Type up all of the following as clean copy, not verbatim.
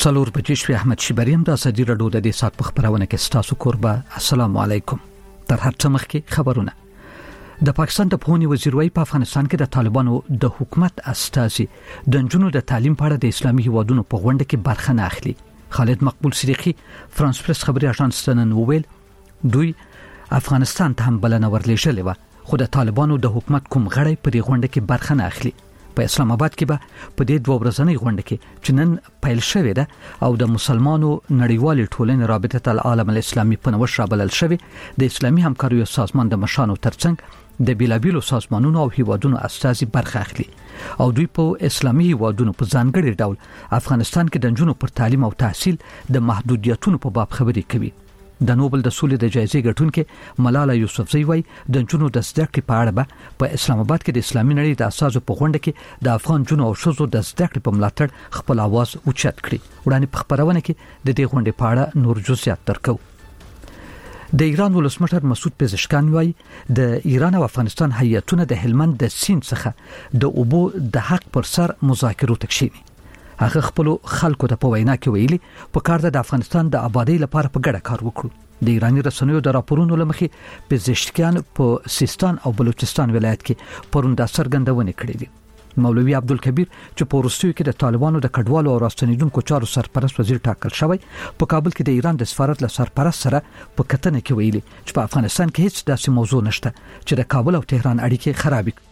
څلور بجې شوې. احمد شیبریم د ازادي راډیو د دې سات په خبرونه کې ستاسو کوربه. السلام علیکم. تر هر څه مخکې خبرونه. د پاکستان د پوهنې وزیر وايي په افغانستان کې د طالبانو د حکومت استازي د نجونو د تعلیم په اړه د اسلامي هیوادونو په غونډه کې برخه نه اخلي. خالد مقبول صدیقی فرانس پریس خبري اژانس ته نن وویل دوی افغانستان ته هم بلنه ورلېږلې و، خو د طالبانو د حکومت کوم غړی په دې غونډه کې برخه نه اخلي. په اسلام آباد کې به په دې 2 ورځنۍ غونډه کې چې نن پیل شوې ده او د مسلمانو نړیوال ټولنې رابطه العالم الاسلامي په نوښت رابلل شوی د اسلامي همکاریو سازمان د مشانو ترڅنګ د بیلابیلو سازمانونو او هیوادونو استازي برخه اخلي او دوی په اسلامي هیوادونو په ځانګړي ډول افغانستان کې د نجونو پر تعلیم او تحصیل د محدودیتونو په باب خبرې کوي. د نوبل د سولې د جایزې ګټونکې ملاله یوسفزۍ وايي د نجونو د زده کړې په اړه په اسلام آباد کې د اسلامي نړۍ د اساسو په غونډه کې د افغان جنو او شوزو د زده کړې په ملاتړ خپل आवाज اوچت کړي. وړاندې په خبرونه کې د دې غونډې په اړه نور جزئیات درکو. د ایران ولسمشر مسعود پزشکیان وايي د ایران او افغانستان هیئتونه د هلمند د سیند څخه د اوبو د حق پر سر مذاکرو تکشینی. هغه خپل خلکو ته په وینا کې ویلي په کار د افغانستان د آبادی لپاره په ګډه کار وکړو. د ایرانی رسنیو د راپورونو لمخې پزشکیان په سیستان او بلوچستان ولایت کې پروندا سرګندونه کړې دي. مولوی عبدالکبیر چې په روسیې کې د طالبانو د کډوالو او راستنیدونکو چارو سرپرست وزیر ټاکل شوی په کابل کې د ایران د سفارت له سرپرست سره په کتنه کې ویلي چې په افغانستان کې هیڅ داسې موضوع نشته چې د کابل او تهران اړیکې خراب کړي.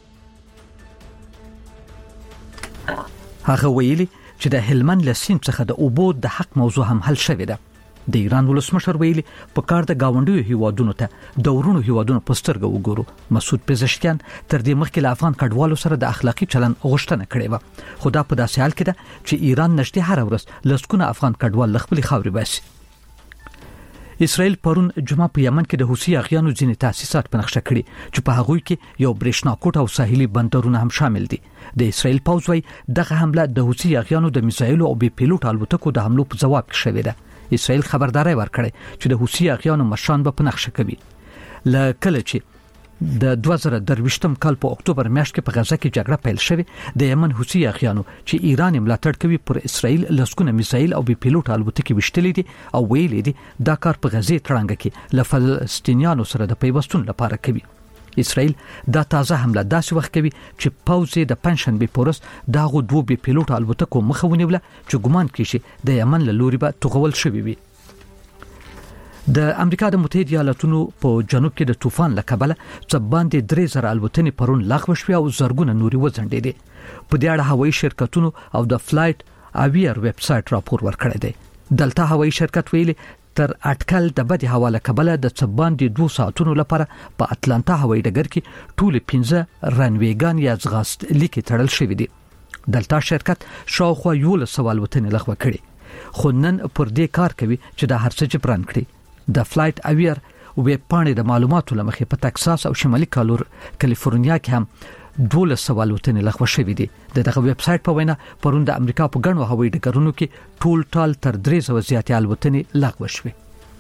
هغه ویلي چې د هلمند لسین څخه د اوبو د حق موضوع هم حل شوی ده. د ایران ولسمشر ویلي په کار د گاونډیو هیوادونو ته د ورونو هیوادونو په سترګه وګورو. مسعود پزشکیان تر دې مخکې له افغان کډوالو سره د اخلاقی چلن غوښتنه کړې و، خو دا په داسې حال کې ده چې ایران نشته هر ورځ لسکونه افغان کډوال خپل خاورې باسي. اسرائیل پرون جمعه په یمن کې د حوثي اغیانو ځینې تاسیسات په نقشه کړي چې په هغوی کې یو برېښنا کوټ او ساحلي بندرونه هم شامل دي. د اسرائیل پوځ وايي دغه حمله د حوثي اغیانو د میزایلو او بي پیلوټ الوتکو د حملو په جواب کې شوې ده. اسرائیل خبرداري ورکړې چې د حوثي اغیانو مشان به په نقشه کوي. لکه چې د 2023م کال په اکتوبر میاشت کې په غزه کې جګړه پیل شوه د یمن حوثي اغیانو چې ایران ملاتړ کوي پر اسرائیل لسکونه میزایل او بي پیلوټ الوتکې وشتلې دي او ویلې دي دا کار په غزه تړنګ کې ل فلسطینیانو سره د پیوستون لپاره کوي. اسرائیل دا تازه حمله داسې وخت کوي چې پوځ د پنځشنبه پورس دغه 2 بي پیلوټ الوتکو مخه ونیوله چې ګمان کیږي د یمن له لوري به توغول شوی وي. د امریکا د متحده ایالاتونو په جنوب کې د طوفان لکبله څه باندې 3000 الوتنې پرون لغوه شوې او زرګونه نوري وځنډېدې. په دې اړه هوایي شرکتونو او د فلایټ اویر ویب سټ راپور ورکړی دی. دلته هوایي شرکت ویلي تر اټکل د بدی حواله کبله د څه باندې 2 ساعتونو لپاره په اتلانتا هوایي ډګر کې ټول 15 رنویګان یا ځغاست لیکي تړل شوې دي. دلته شرکت شاوخوا 1100 الوتنې لغوه کړي، خو نن پر دې کار کوي چې د هر څه جبران کړي. د فلایټ اویر ویب پاڼې د معلوماتو لمخې په ټکساس او شمالي کالیفورنیا کې هم 1200 الوتنې لغوه شوې دي. دغه ویب سټ په وینا پرون د امریکا په ګڼو هوایي ډګرونو کې ټول ټال تر 300 زیاتې الوتنې لغوه شوې.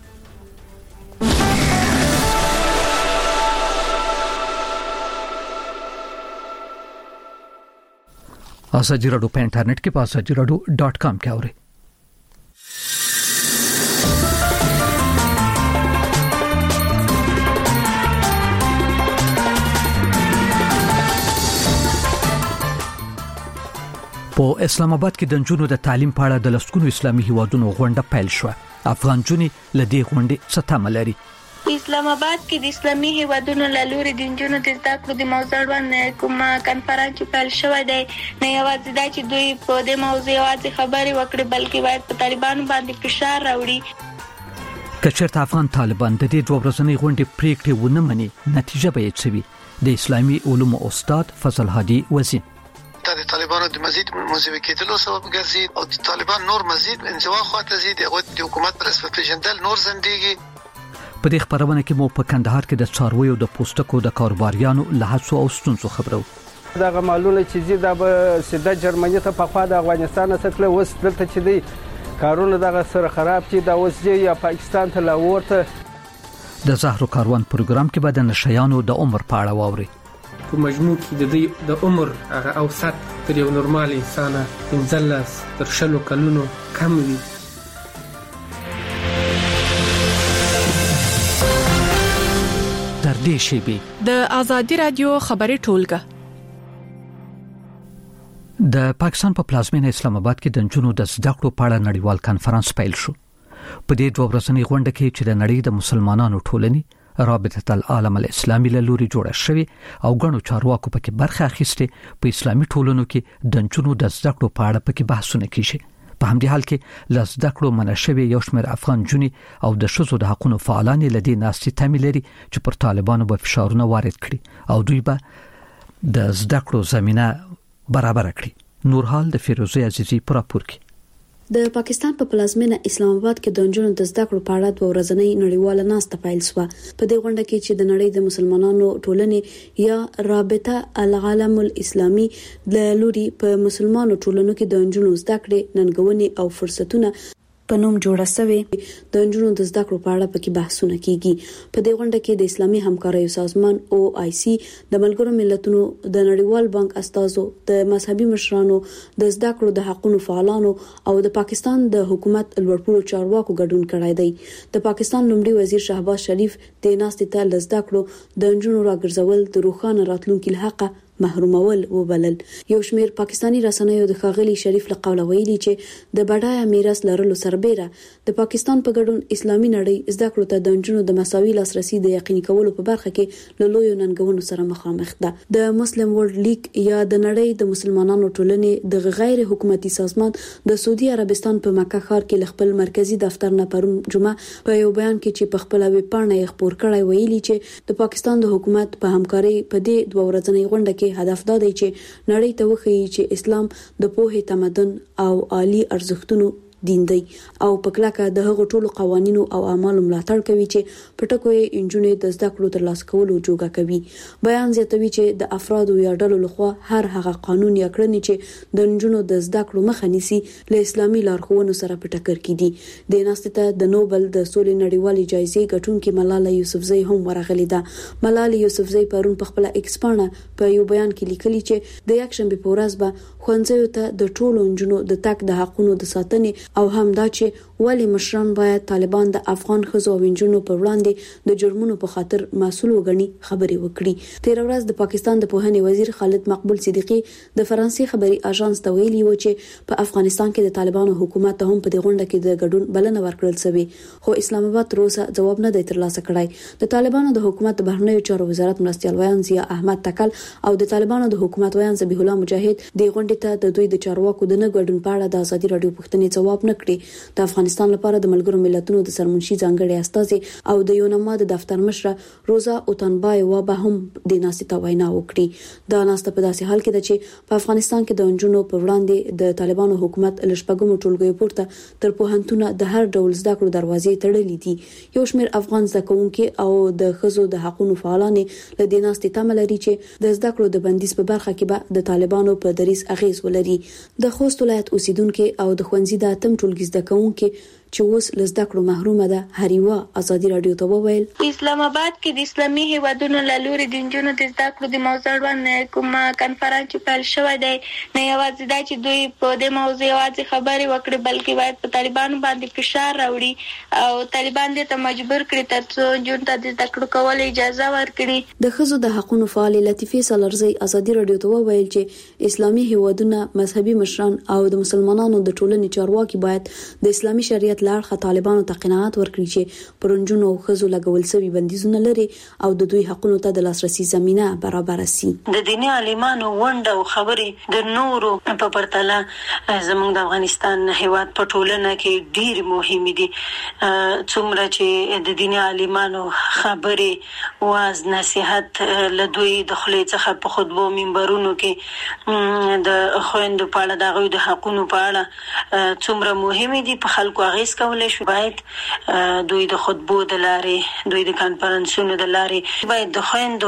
ازادي راډیو په انټرنیټ کې په azadiراdio.com کې اورئ. په اسلام آباد کې د نجونو د تعلیم په اړه د لسکونو اسلامي هیوادونو غونډه پیل شوه. افغان جونې له دې غونډې څه تمه لري؟ په اسلام آباد کې د اسلامي هیوادونو له لوري د نجونو د زده کړو د موضوع باندې کومه کنفرانس پیل شوې ده. نه یوازې دا چې دوی په دې موضوع یوازې خبرې وکړي بلکې باید په طالبانو باندې فشار راوړي. که چېرته افغان طالبان د دې 2 ورځنۍ غونډې پریکړې ونه مني نتیجه به یې څه وي؟ د اسلامي علومو استاد فضل هادي وزین دا د طالبانو د مزید منزوي کېدلو سبب ګرځي او د طالبان نور مزید انزوا خواته زی د حکومت پر اساس پیژندل نور زندګي. په دې خبرونه کې مو په کندهار کې د څارویو د پوستکو د کاروباریانو له هڅو او ستونزو خبرو. دغه مالونه چې زی د سده جرمني ته په خوا د افغانستان څخه وس دلته چې دی کارونه دغه سره خراب چې د وسجه یا پاکستان ته لاورته. د زهرو کاروان پروګرام کې به د نشيانو د عمر په اړه واوري. په مجموع کې د دې د عمر هغه اوسط تر یو نورمال انسان 15 تر 20 کلونو کم وي. تر دې شیبې د آزادي رادیو خبري ټولګه د پاکستان په پلازمینه اسلام آباد کې د جنونو د زده کړو په اړه نړیوال کانفرنس پیل شو. په دې دوه ورځنۍ غونډه کې چې د نړۍ د مسلمانانو ټولنې رابطه العالم الاسلامي له لوري جوړه شوې او غنو چارواکو پکې برخه اخیسته، په اسلامي ټولنو کې د جنونو د زده کړو په اړه پکې بحثونه کیږي. په همدې حال کې لزده کړو منشوي یو شمېر افغان جونی او د شذو د حقوقو فعالان لدی ناستي تاملري چې پر طالبانو په فشارونه وارد کړي او دوی به د زده کړو زمينه برابر کړي. نورحال د فیروزه عزیزی پر راپور کې. د پاکستان په پلازمینه اسلام آباد کې د نجونو د زده کړو په اړه د ورځنۍ نړیواله ناسته پیل شوه. په دې غونډه کې چې د نړۍ د مسلمانانو ټولنې یا رابطه العالم الاسلامي د لوري په مسلمانانو ټولنو کې د نجونو زده کړې ننګونې او فرصتونه په نوم جوړه شوې د نجونو د زده کړو په اړه پکې بحثونه کیږي. په دې غونډه کې د اسلامي همکارۍ سازمان OIC د ملګرو ملتونو د نړیوال بانک استازو، د مذهبي مشرانو، د زده کړو د حقوقو فعالانو او د پاکستان د حکومت لوړپوړو چارواکو ګډون کړی دی. د پاکستان لومړي وزیر شهباز شریف د ناستې ته زده کړو د نجونو راګرځول د روښانه راتلونکي لحقه محرومول وبلل. یو شمېر پاکستانی رسنیو د خاغلی شریف له قوله ویلي چې د بډایه میراث لرلو سربېره د پاکستان په ګډون اسلامي نړۍ زده کړو ته د نجونو د مساوي لاسرسي د یقیني کولو په برخه کې له لویو ننګونو سره مخامخ ده. د مسلم ورلد لیګ یا د نړۍ د مسلمانانو ټولنې د غیر حکومتي سازمان د سعودي عربستان په مکه ښار کې خپل مرکزی دفتر نه پرون جمعه په یو بیان کې چې په خپل ویب پاڼه یې خبر کړی ویلي چې د پاکستان د حکومت په همکارۍ په دې دوه ورځنۍ غونډه کې هدف دا دی چې نړۍ ته وښیي چې اسلام د پوهې، تمدن او عالی ارزښتونو دین دی او په کلکه د هغو ټولو قوانینو او اعمالو ملاتړ کوي چې په ټکو یې انجونې د زده کړو ترلاسه کولو جوګه کوي. بیان زیاتوي چې د افرادو یا ډلو لخوا هر هغه قانون یا کړنې چې د انجونو د زده کړو مخه نیسي له اسلامي لارښوونو سره په ټکر کې دي. د ناستې ته د نوبل د سولې نړیوالې جایزې ګټونکې ملاله یوسفزۍ هم ورغلې ده. ملاله یوسفزۍ پرون په خپل ایکس پاڼه په یو بیان کې لیکلي چې د یکشنبه په ورځ به ښوونځیو ته د ټولو انجونو د تک د حقوقو د ساتنې او هم دا چې ولی مشران باید طالبان د افغان ښځو او نجونو پر وړاندې د جرمونو په خاطر مسؤل وګڼي خبرې وکړي. تیر ورځ د پاکستان د پوهنې وزیر خالد مقبول صدیقی د فرانسې خبري اژانس ته ویلي و چې په افغانستان کې د طالبانو حکومت ته هم په دې غونډه کې د ګډون بلنه ورکړل شوې، خو اسلام آباد تر اوسه جواب نه دی ترلاسه کړی. د طالبانو د حکومت بهرنیو چارو وزارت مرستیال ویان ضیا احمد تکل او د طالبانو د حکومت ویان ذبیح الله مجاهد د غونډې ته د دوی د چارواکو د نه ګډون په اړه د ازادي رادیو پوښتنې جواب نه کړی. د افغانستان لپاره د ملګرو ملتونو د سرمنشي ځانګړي استازي او د یونما د دفتر مشره روزا اوتانبایوا به هم د ناستې ته وینا وکړي. دا ناسته په داسې حال کې ده چې په افغانستان کې د انجونو پر وړاندې د طالبانو حکومت لشپګمو ټولګیو پورته تر پوهنتونه د هر ډول زده کړو دروازې تړلې دي. یو شمېر افغان زده کوونکي او د ښځو د حقوقو فعالان له دې ناستې تمه لري چې د زده کړو د بندیز په برخه کې به د طالبانو په دریځ اغیز ولري. د خوست ولایت اوسیدونکو او د ښوونځي د اتم ټولګي زده کوونکي چې اوس لزده کړو محرومه ده هریوا ازادي رادیو ته وویل اسلام آباد کې د اسلامي هیوادونو له لوري د نجونو د زده کړو د موضوع باندې کومه کانفرنس پیل شوې ده. نه یوازې دا چې دوی په دې موضوع یوازې خبرې وکړي بلکې باید په طالبانو باندې فشار راوړي او طالبان دې ته مجبور کړي ترڅو نجونو ته د زده کړو کول اجازه ورکړي. د ښځو د حقوقو فعال لطیفه سالرزی ازادي رادیو ته وویل چې اسلامي هیوادونه مذهبي مشران او د مسلمانانو د ټولنې چارواکي باید د اسلامي شریعت لارښه طالبانو ته قناعت ورکړي چې پرونجونو او ښځو لګول شوی بندیزونه لري او د دوی حقوقو ته د لاسرسي زمينه برابر شي. د دیني عالمانو ونډه او خبرې د نورو په پرتله زموږ د افغانستان هیواد په ټولنه کې ډېر مهمه دي. څومره چې د دیني عالمانو خبرې واز نصيحت له دوی د خلې څخه په خطبو منبرونو کې د خويندو په اړه د غوي د حقوقو په اړه څومره مهمه دي په خلکو اغیز کولای شي. باید دوی د خطبو د لارې دوی د کانفرنسونو د لارې باید د خويندو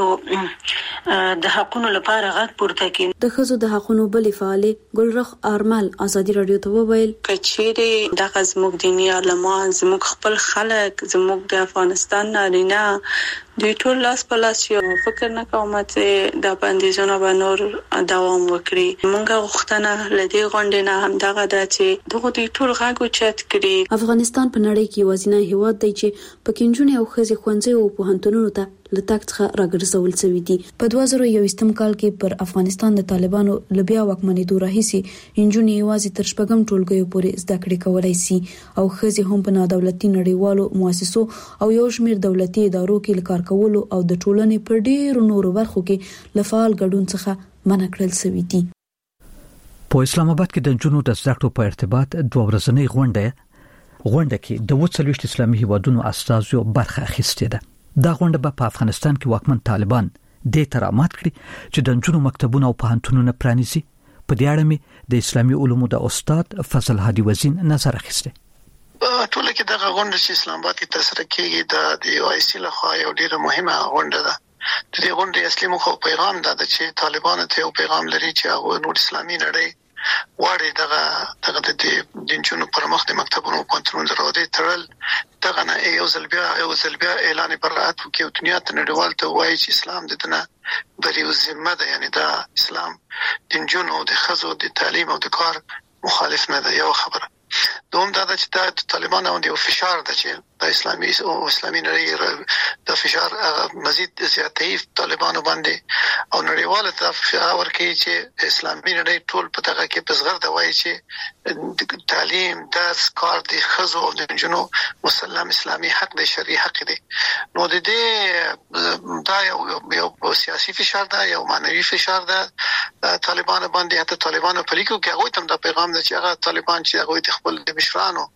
د حقوقو لپاره غږ پورته کړي. د ښځو د حقوقو بلې فعال ګلرخ ارمل ازادي رادیو ته وویل کچېره د زموږ دیني علما زموږ خپل خلک زموږ د افغانستان نارینه د ټول لاس په لاس یو فکر نه کوم چې د بندیزونو به نور دوام وکړي. موږ غوښتنه لدی غونډې نه هم دغه د چې دغه د ټول غاګو چت کړي. افغانستان په نړۍ کې وزینه هیواد دی چې پکې نجونې او ښځې ښوونځي او پوهنتونونو ته لټاک څخه راګرځول شوې دي. په 2021 کال کې پر افغانستان د طالبانو لبیا واکمنېدو راهیسي نجونې یوازې تر شپږم ټولګیو پورې زده کړې کولای شي او ښځې هم په نادولتي نړیوالو مؤسسو او یو شمېر دولتي ادارو کې کار کولو او د ټولنې پر ډېرو نورو برخو کې لفعال ګډون څخه منع کړل شوی دي. په اسلام آباد کې د نجونو د زده کړو په ارتباط 2 ورځنۍ غونډه کې د 40 اسلامي هیوادونو استازو برخه اخیستې ده. دا غونډه په افغانستان کې واکمن طالبان د ترامات کړی چې د نجونو مکتبونه او پوهنتونونه پرانیزي. په دې اړه مې د اسلامي علومو د استاد فضل هادي وزین نظر اخیسته. ټول کې دغه غونډه چې اسلام آباد کې ترسره کیږي د OIC لخوا یو ډیره مهمه غونډه ده. د دې غونډې اصلي موخه او پیغام دا ده چې طالبان ته یو پیغام لري چې هغه نور اسلامي نړۍ وړي دغه د جنونو پر مخ د مکتبونو او پوهنتونونو دروازې تړل دغه نه یو ځل بیا اعلان برائت وکړي او دنیا ته نړیوال ته وایي چې اسلام د دنیا بریو ذمه ده. یعنی دا اسلام د جنونو د خزو د تعلیم او د کار مخالف نه ده. یو خبره دوم دا چې د طالبانو د فشار ده چې د اسلامي نړۍ د فشار مزید زیاتې طالبانو باندې او نړیواله ته ورکوي چې اسلامي نړۍ ټول په دغه کې بزغر د وایي چې تعلیم درس کار د خزو او د جنو مسلم اسلامي حق دی، شرعي حق دی. نو د دې دا یو سیاسي فشار ده، یو معنوي فشار ده طالبانو باندې. حتی طالبانو په لیکو کې هغه تم دا پیغام ده چې هغه طالبان چې هغه خپل د مشرانو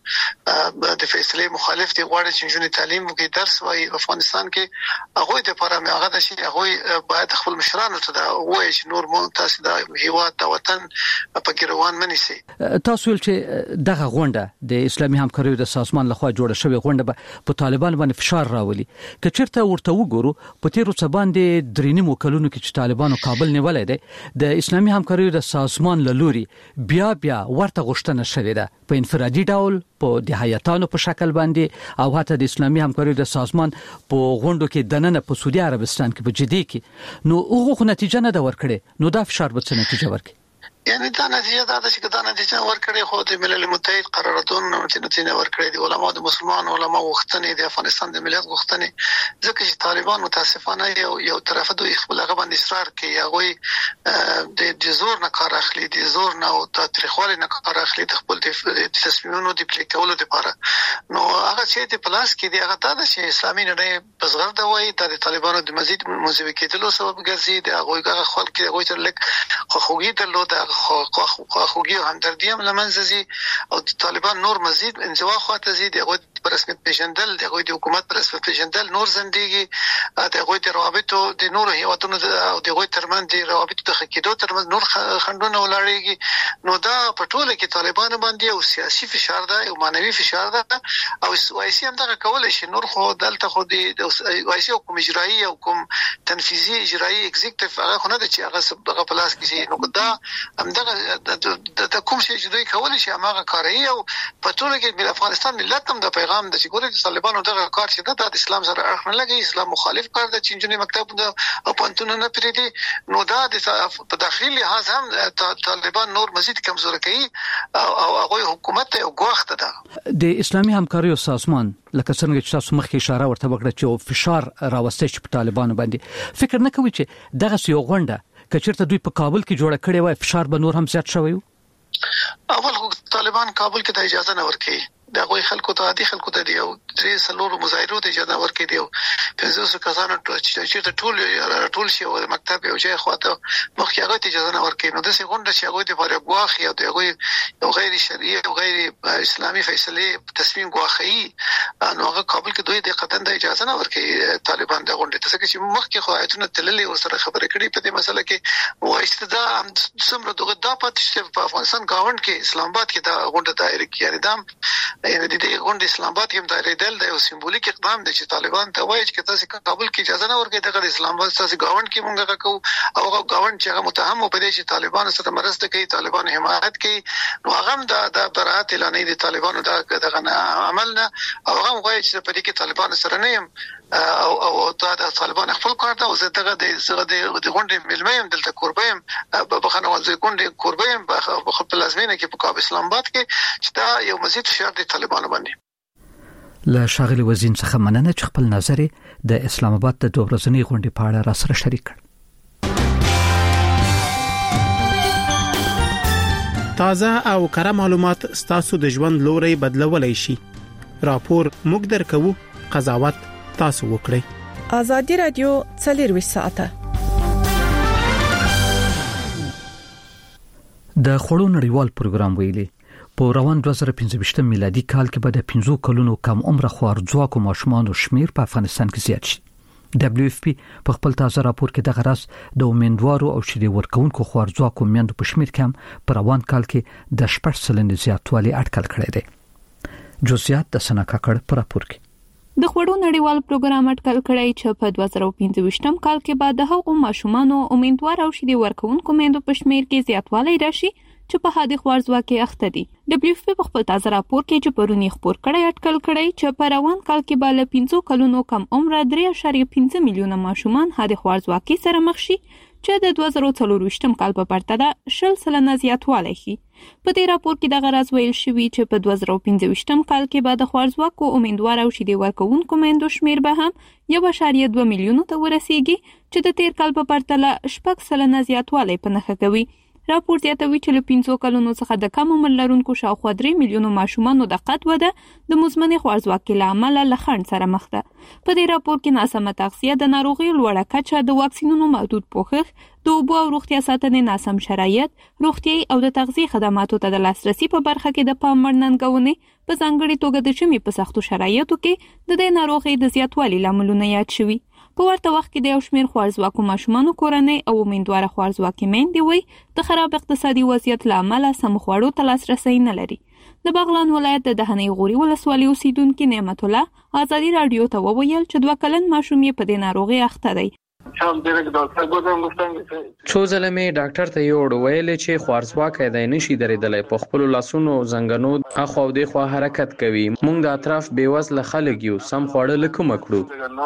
د فیصله مخالف دي غواړي چې جنونو تعلیم وکړي درس وایي. افغانستان کې هغه د لپاره مې هغه د شي هغه باید خپل مشرانو ته دا وایي چې نور مو تاسو د هیواد د وطن په ګروان منی سي. تاسو چې دغه غونډه د اسلامي همکاریو د سازمان لخوا جوړه شوې غونډه په طالبان باندې فشار راولي. که چیرته ورته وګورو په تیرو څه باندې درینمو کلونو کې چې طالبانو کابل نیولای دی د اسلامي همکاریو د سازمان لوري بیا ورته غوښتنه شوې ده په انفرادي ډول په د هیئاتانو په شکل باندې او حتی د اسلامي همکاریو د سازمان په غونډو کې دننه په سعودي عربستان کې په جدي کې نو هغه نتیجه نه دا ورکړي. نو دا فشار به څه نتیجه ورکړي؟ یعنی دا نتیجه دا ده چې دا نتیجه ورکړي خو د ملل متحد قراردادونو نتیجه ورکړي دي. علماء د مسلمان علماء غوښتنې د افغانستان د ملت غوښتنې ځکه چې طالبان متاسفانه یو طرفه دوی خپل هغه باندې اصرار کوي، هغه د زور نه کار اخلي، د زور نه او تاریخوالي نه کار اخلي د خپل د تصمیمونو د پلي کولو لپاره. نو هغه چې د پلاس کې دی هغه دا ده چې اسلامي نړۍ بزغر دا وایي د طالبانو د مزید موزوي کېدلو سبب ګرځي. د هغه خلک کې هغه تر لک خوږی درلوده خوږی او همدردی هم لمنځه ځي او طالبان نور مزید انزوا خواته ځي. دغه پر رسمیت پیژندل، دغه د حکومت پر رسمیت پیژندل نور زندګي، دغه د روابطو د نور هیوادونو او دغه ترمن د روابطو د خکېدو ترمن نور خندونه ولاړېږي. نو دا په ټوله کې طالبان باندې او سیاسي فشار ده او مانوي فشار ده او OIC هم دغه کولای شي. نور خو دلته خو د OIC حکومت اجرایی او حکومت تنفیذي اجرایی ایگزیکټیو هغه خو نه ده چې هغه پلاس کې نو دا همدغه د کوم شي چې دوی کولای شي هغه کاروي. او په ټول کې د افغانستان ملت هم د پیغام د چې ګوري د طالبانو دغه کار چې د اسلام سره اړخ نه لګي، اسلام مخالف کار د چینجنې مکتب او پوهنتون نه پریدي. نو دا د داخلي لحاظ هم طالبان نور مزید کمزور کوي او هغه حکومت یو غوښته ده. د اسلامي همکاریو سازمان لکه څنګه چې تاسو مخکې اشاره ورته وکړه چې فشار راوستي چې په طالبانو باندې فکر نه کوي چې دغه یو غونډه کچېرته دوی په کابل کې جوړه کړې وای فشار به نور هم زیات شوی وي؟ اول طالبان کابل کې د اجازه نه ورکړي، دا غوي خلکو ته عادي خلکو ته دی او درې سلور مظاهرو ته اجازه ورکړي دی. 500 کسانو چې ټول شي او مکتب یو ځای خواته مخکې هغه ته اجازه نه ورکړي. نو د څه غونډه چې هغه د فارغ غواخي او د یو غیر شرعي او غیر اسلامي فیصله تصمیم غواخي نو هغه کابل کې دوی د قطن د اجازه نه ورکړي طالبان د غونډه ته چې مخکې خو ایتونه تللي او سره خبرې کړي په دې مسله کې وایسته دا سمره دغه د پاتې په افغانستان گاوند غونډ کې اسلام آباد کې دا غونډه دایره کې یعنی دام د دې غونډه اسلام آباد کې دایره دل د یو سمبولیک اقدام دی چې طالبان ته وایي چې تاسو کابل کې اجازه نه ورکړئ دغه اسلام آباد تاسو غاوند کې مونږه کو او غاوند چې هغه متهم په دې چې طالبان سره مرسته کوي طالبان حمایت کوي نو هغه د برات اعلان دي طالبانو دغه عملنا او هغه وایي چې په دې کې طالبان سره نه يم او دا د طالبان خپل کار دا او زه دغه د غونډې ملمیم دلته قربایم بخنه ولزي غونډې قربایم په خپل لازمینه کې په کابل اسلام آباد کې چې دا یو مزید فشار د طالبانو باندې له شاغلي وزین څخه مننه چې خپل نظر د اسلام آباد د دوه ورځنی غونډې په اړه را سره شریک کړ. تازه او کره معلومات ستاسو د ژوند لوري بدلولای شي. راپور موږ درکو، قضاوت تاسو وکړئ. ازادي رادیو 24 ساعته د خړو نړیوال پروګرام ویلي په روان 2015 میلادي کال کې به د 15 کلونو کم عمر خوارځواکو ماشومانو شمیر په افغانستان کې زیات شي. WFP په خپل تازه راپور کې د غرض د امیندوارو او شیدې ورکوونکو خوارځواکو میندو په شمیر کې په روان کال کې د 8% زیاتوالی اټکل کړی دی. جزئیات د سنا کاکړ په راپور کې د خړو نړیوال پروګرام اټکل کړی چې په 2015 کال کې بعد هغو ماشومانو امیندوار او شیدې ورکوونکو میندو په شمیر کې زیاتوالی راشي چې په حادي خوارځواکۍ اخته دي. WFP په خپل تازه راپور کې چې پرونی خبر کړی اټکل کړی چې په روان کال کې به له 15 کلونو کم عمر 3.5 میلیونه ماشومان حادي خوارځواکۍ سره مخ شي چې د 2024 کال په پرتله 10% زیاتوالی شي. په دې راپور کې د غرض ویل شوی چې په 2015 کال کې به د خوارځواکو امیندوار او شیدې ورکوونکو میندو شمیر به هم 1.2 میلیونو ته ورسیږي چې د تیر کال په پرتله 6% زیاتوالی په نښه کوي. راپور زیاتوي چې له 15 کلونو څخه د کم عمر لرونکو شاوخوا 3 میلیونو ماشومانو د قد وده د مزمنې خوارځواکۍ له امله له خنډ سره مخ ده. په دې راپور کې ناسمه تغذیه، د ناروغیو لوړه کچه، د واکسینونو محدود پوښښ، د اوبو او روغتیا ساتنې ناسم شرایط، روغتیايي او د تغذیې خدماتو ته د لاسرسي په برخه کې د پام وړ ننګونې، په ځانګړي توګه د ژمي په سختو شرایطو کې د دې ناروغۍ د زیاتوالي لاملونه یاد شوي. په ورته وخت کې د یو شمېر خوارځواکو ماشومانو کورنۍ او امیندواره خوارځواکې میندې وایي د خراب اقتصادي وضعیت له امله سمو خوړو ته لاسرسی نه لري. د بغلان ولایت د دهنۍ غوري ولسوالۍ اوسیدونکي نعمت الله ازادي رادیو ته وویل چې 2 کلن ماشوم یې په دې ناروغۍ اخته دی. څو ځله مې ډاکټر ته یوړ ویل چې خوارځواکی دی نشي درېدلی، په خپل لاسونو زنګنو اخو او دېخوا حرکت کوي. موږ د اطراف بیوزله خلک یو، سم خواړه له کومه کړو.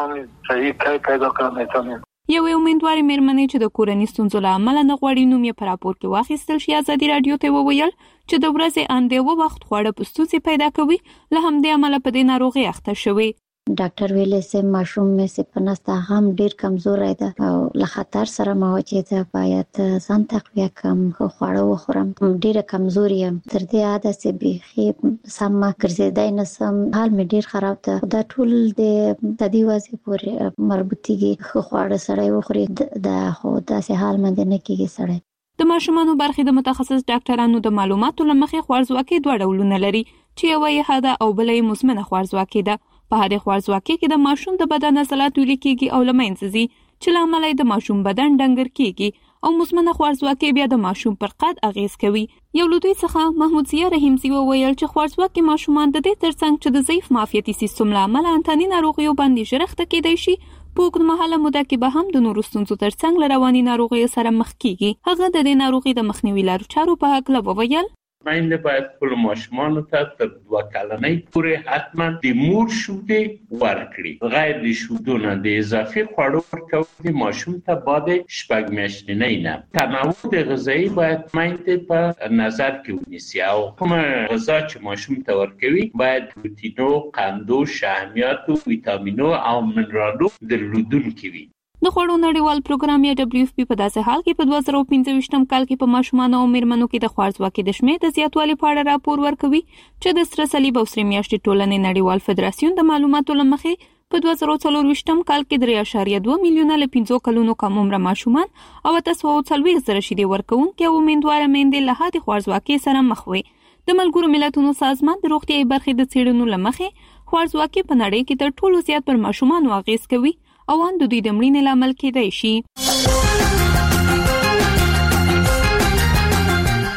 یو امیندوارې مېرمنې چې د کورنۍ ستونزو له امله نه غواړي نوم یې په راپور کې واخیستل شي ازادي رادیو ته وویل چې د ورځې اندې وخت خواړه په ستونزې پیدا کوي، له همدې امله په دې ناروغۍ اخته شوی. ډاکټر ویلې سه ماشوم مې سپنستا هم ډیر کمزورې ده او له خطر سره مواجه ده، باید ځان تقویه کړم، خواړه وخورم، ډیره کمزورې یم، تر دې عاده سه بيخي سم ګرځېدای نه سم، حال مې ډیر خراب ده. دا ټول د تدې وځي پورې مربوطيږي، خواړه سره وخوري دا خو داسې حال مند نه کیږي سره. د ماشومانو برخې د متخصص ډاکټرانو د معلوماتو لمخې خوارځواکۍ دوه ډولونه لري چې یو یې حاده او بل یې مزمنه خوارځواکۍ ده. په حاده خوارځواکۍ کې د ماشوم د بدن عضلات ویلې کېږي او له منځه ځي چې له امله د ماشوم بدن ډنګر کېږي، او مزمنه خوارځواکۍ بیا د ماشوم پر قد اغیز کوي. یو له دوی څخه محمود ضیا رحیمزی وویل چې خوارځواکۍ ماشومان د دې ترڅنګ چې د ضعیف معافیتي سیستم له امله انتاني ناروغیو باندې ژر اخته کېدای شي، په اوږدمهاله موده کې به هم د نورو ستونزو ترڅنګ له رواني ناروغیو سره مخ کېږي. هغه د دې ناروغۍ د مخنیوي لارو چارو په هکله وویل ماینده باید خپل ماشومانو ته تر 2 کلنۍ پورې حتما د مور شیدې ورکړي. غیر د شیدو نه د اضافي خوړو ورکول د ماشوم ته بعد 6 میاشتنۍ نه تنوع د غذایی باید ماینده په نظر کې ونیسي، او کومه غذا چې ماشوم ته ورکوي باید پروتینو، قندو، شحمیاتو، ویټامینو او منرالو درلودونکي وي. د خړو نړیوال پروګرام یا WFP په داسې حال کې په 2015 کال کې په ماشومانو او میرمنو کې د خوارځواکۍ د شمېر د زیاتوالي په اړه راپور ورکوي چې د سره صلیب او سرې میاشتې ټولنې نړیوال فدراسیون د معلوماتو لمخې په 2024 کال کې 3.2 میلیونه له 15 کلونو کم عمر ماشومان او 340,000 شیدې ورکوونکي او امیندواره میندې له حادې خوارځواکۍ سره مخ وي. د ملګرو ملتونو سازمان د روغتیايي برخې د څېړنو لمخې خوارځواکۍ په نړۍ کې تر ټولو زیات پر ماشومانو اغیز کوي او ان د دوی د مړینې لامل کېدای شي.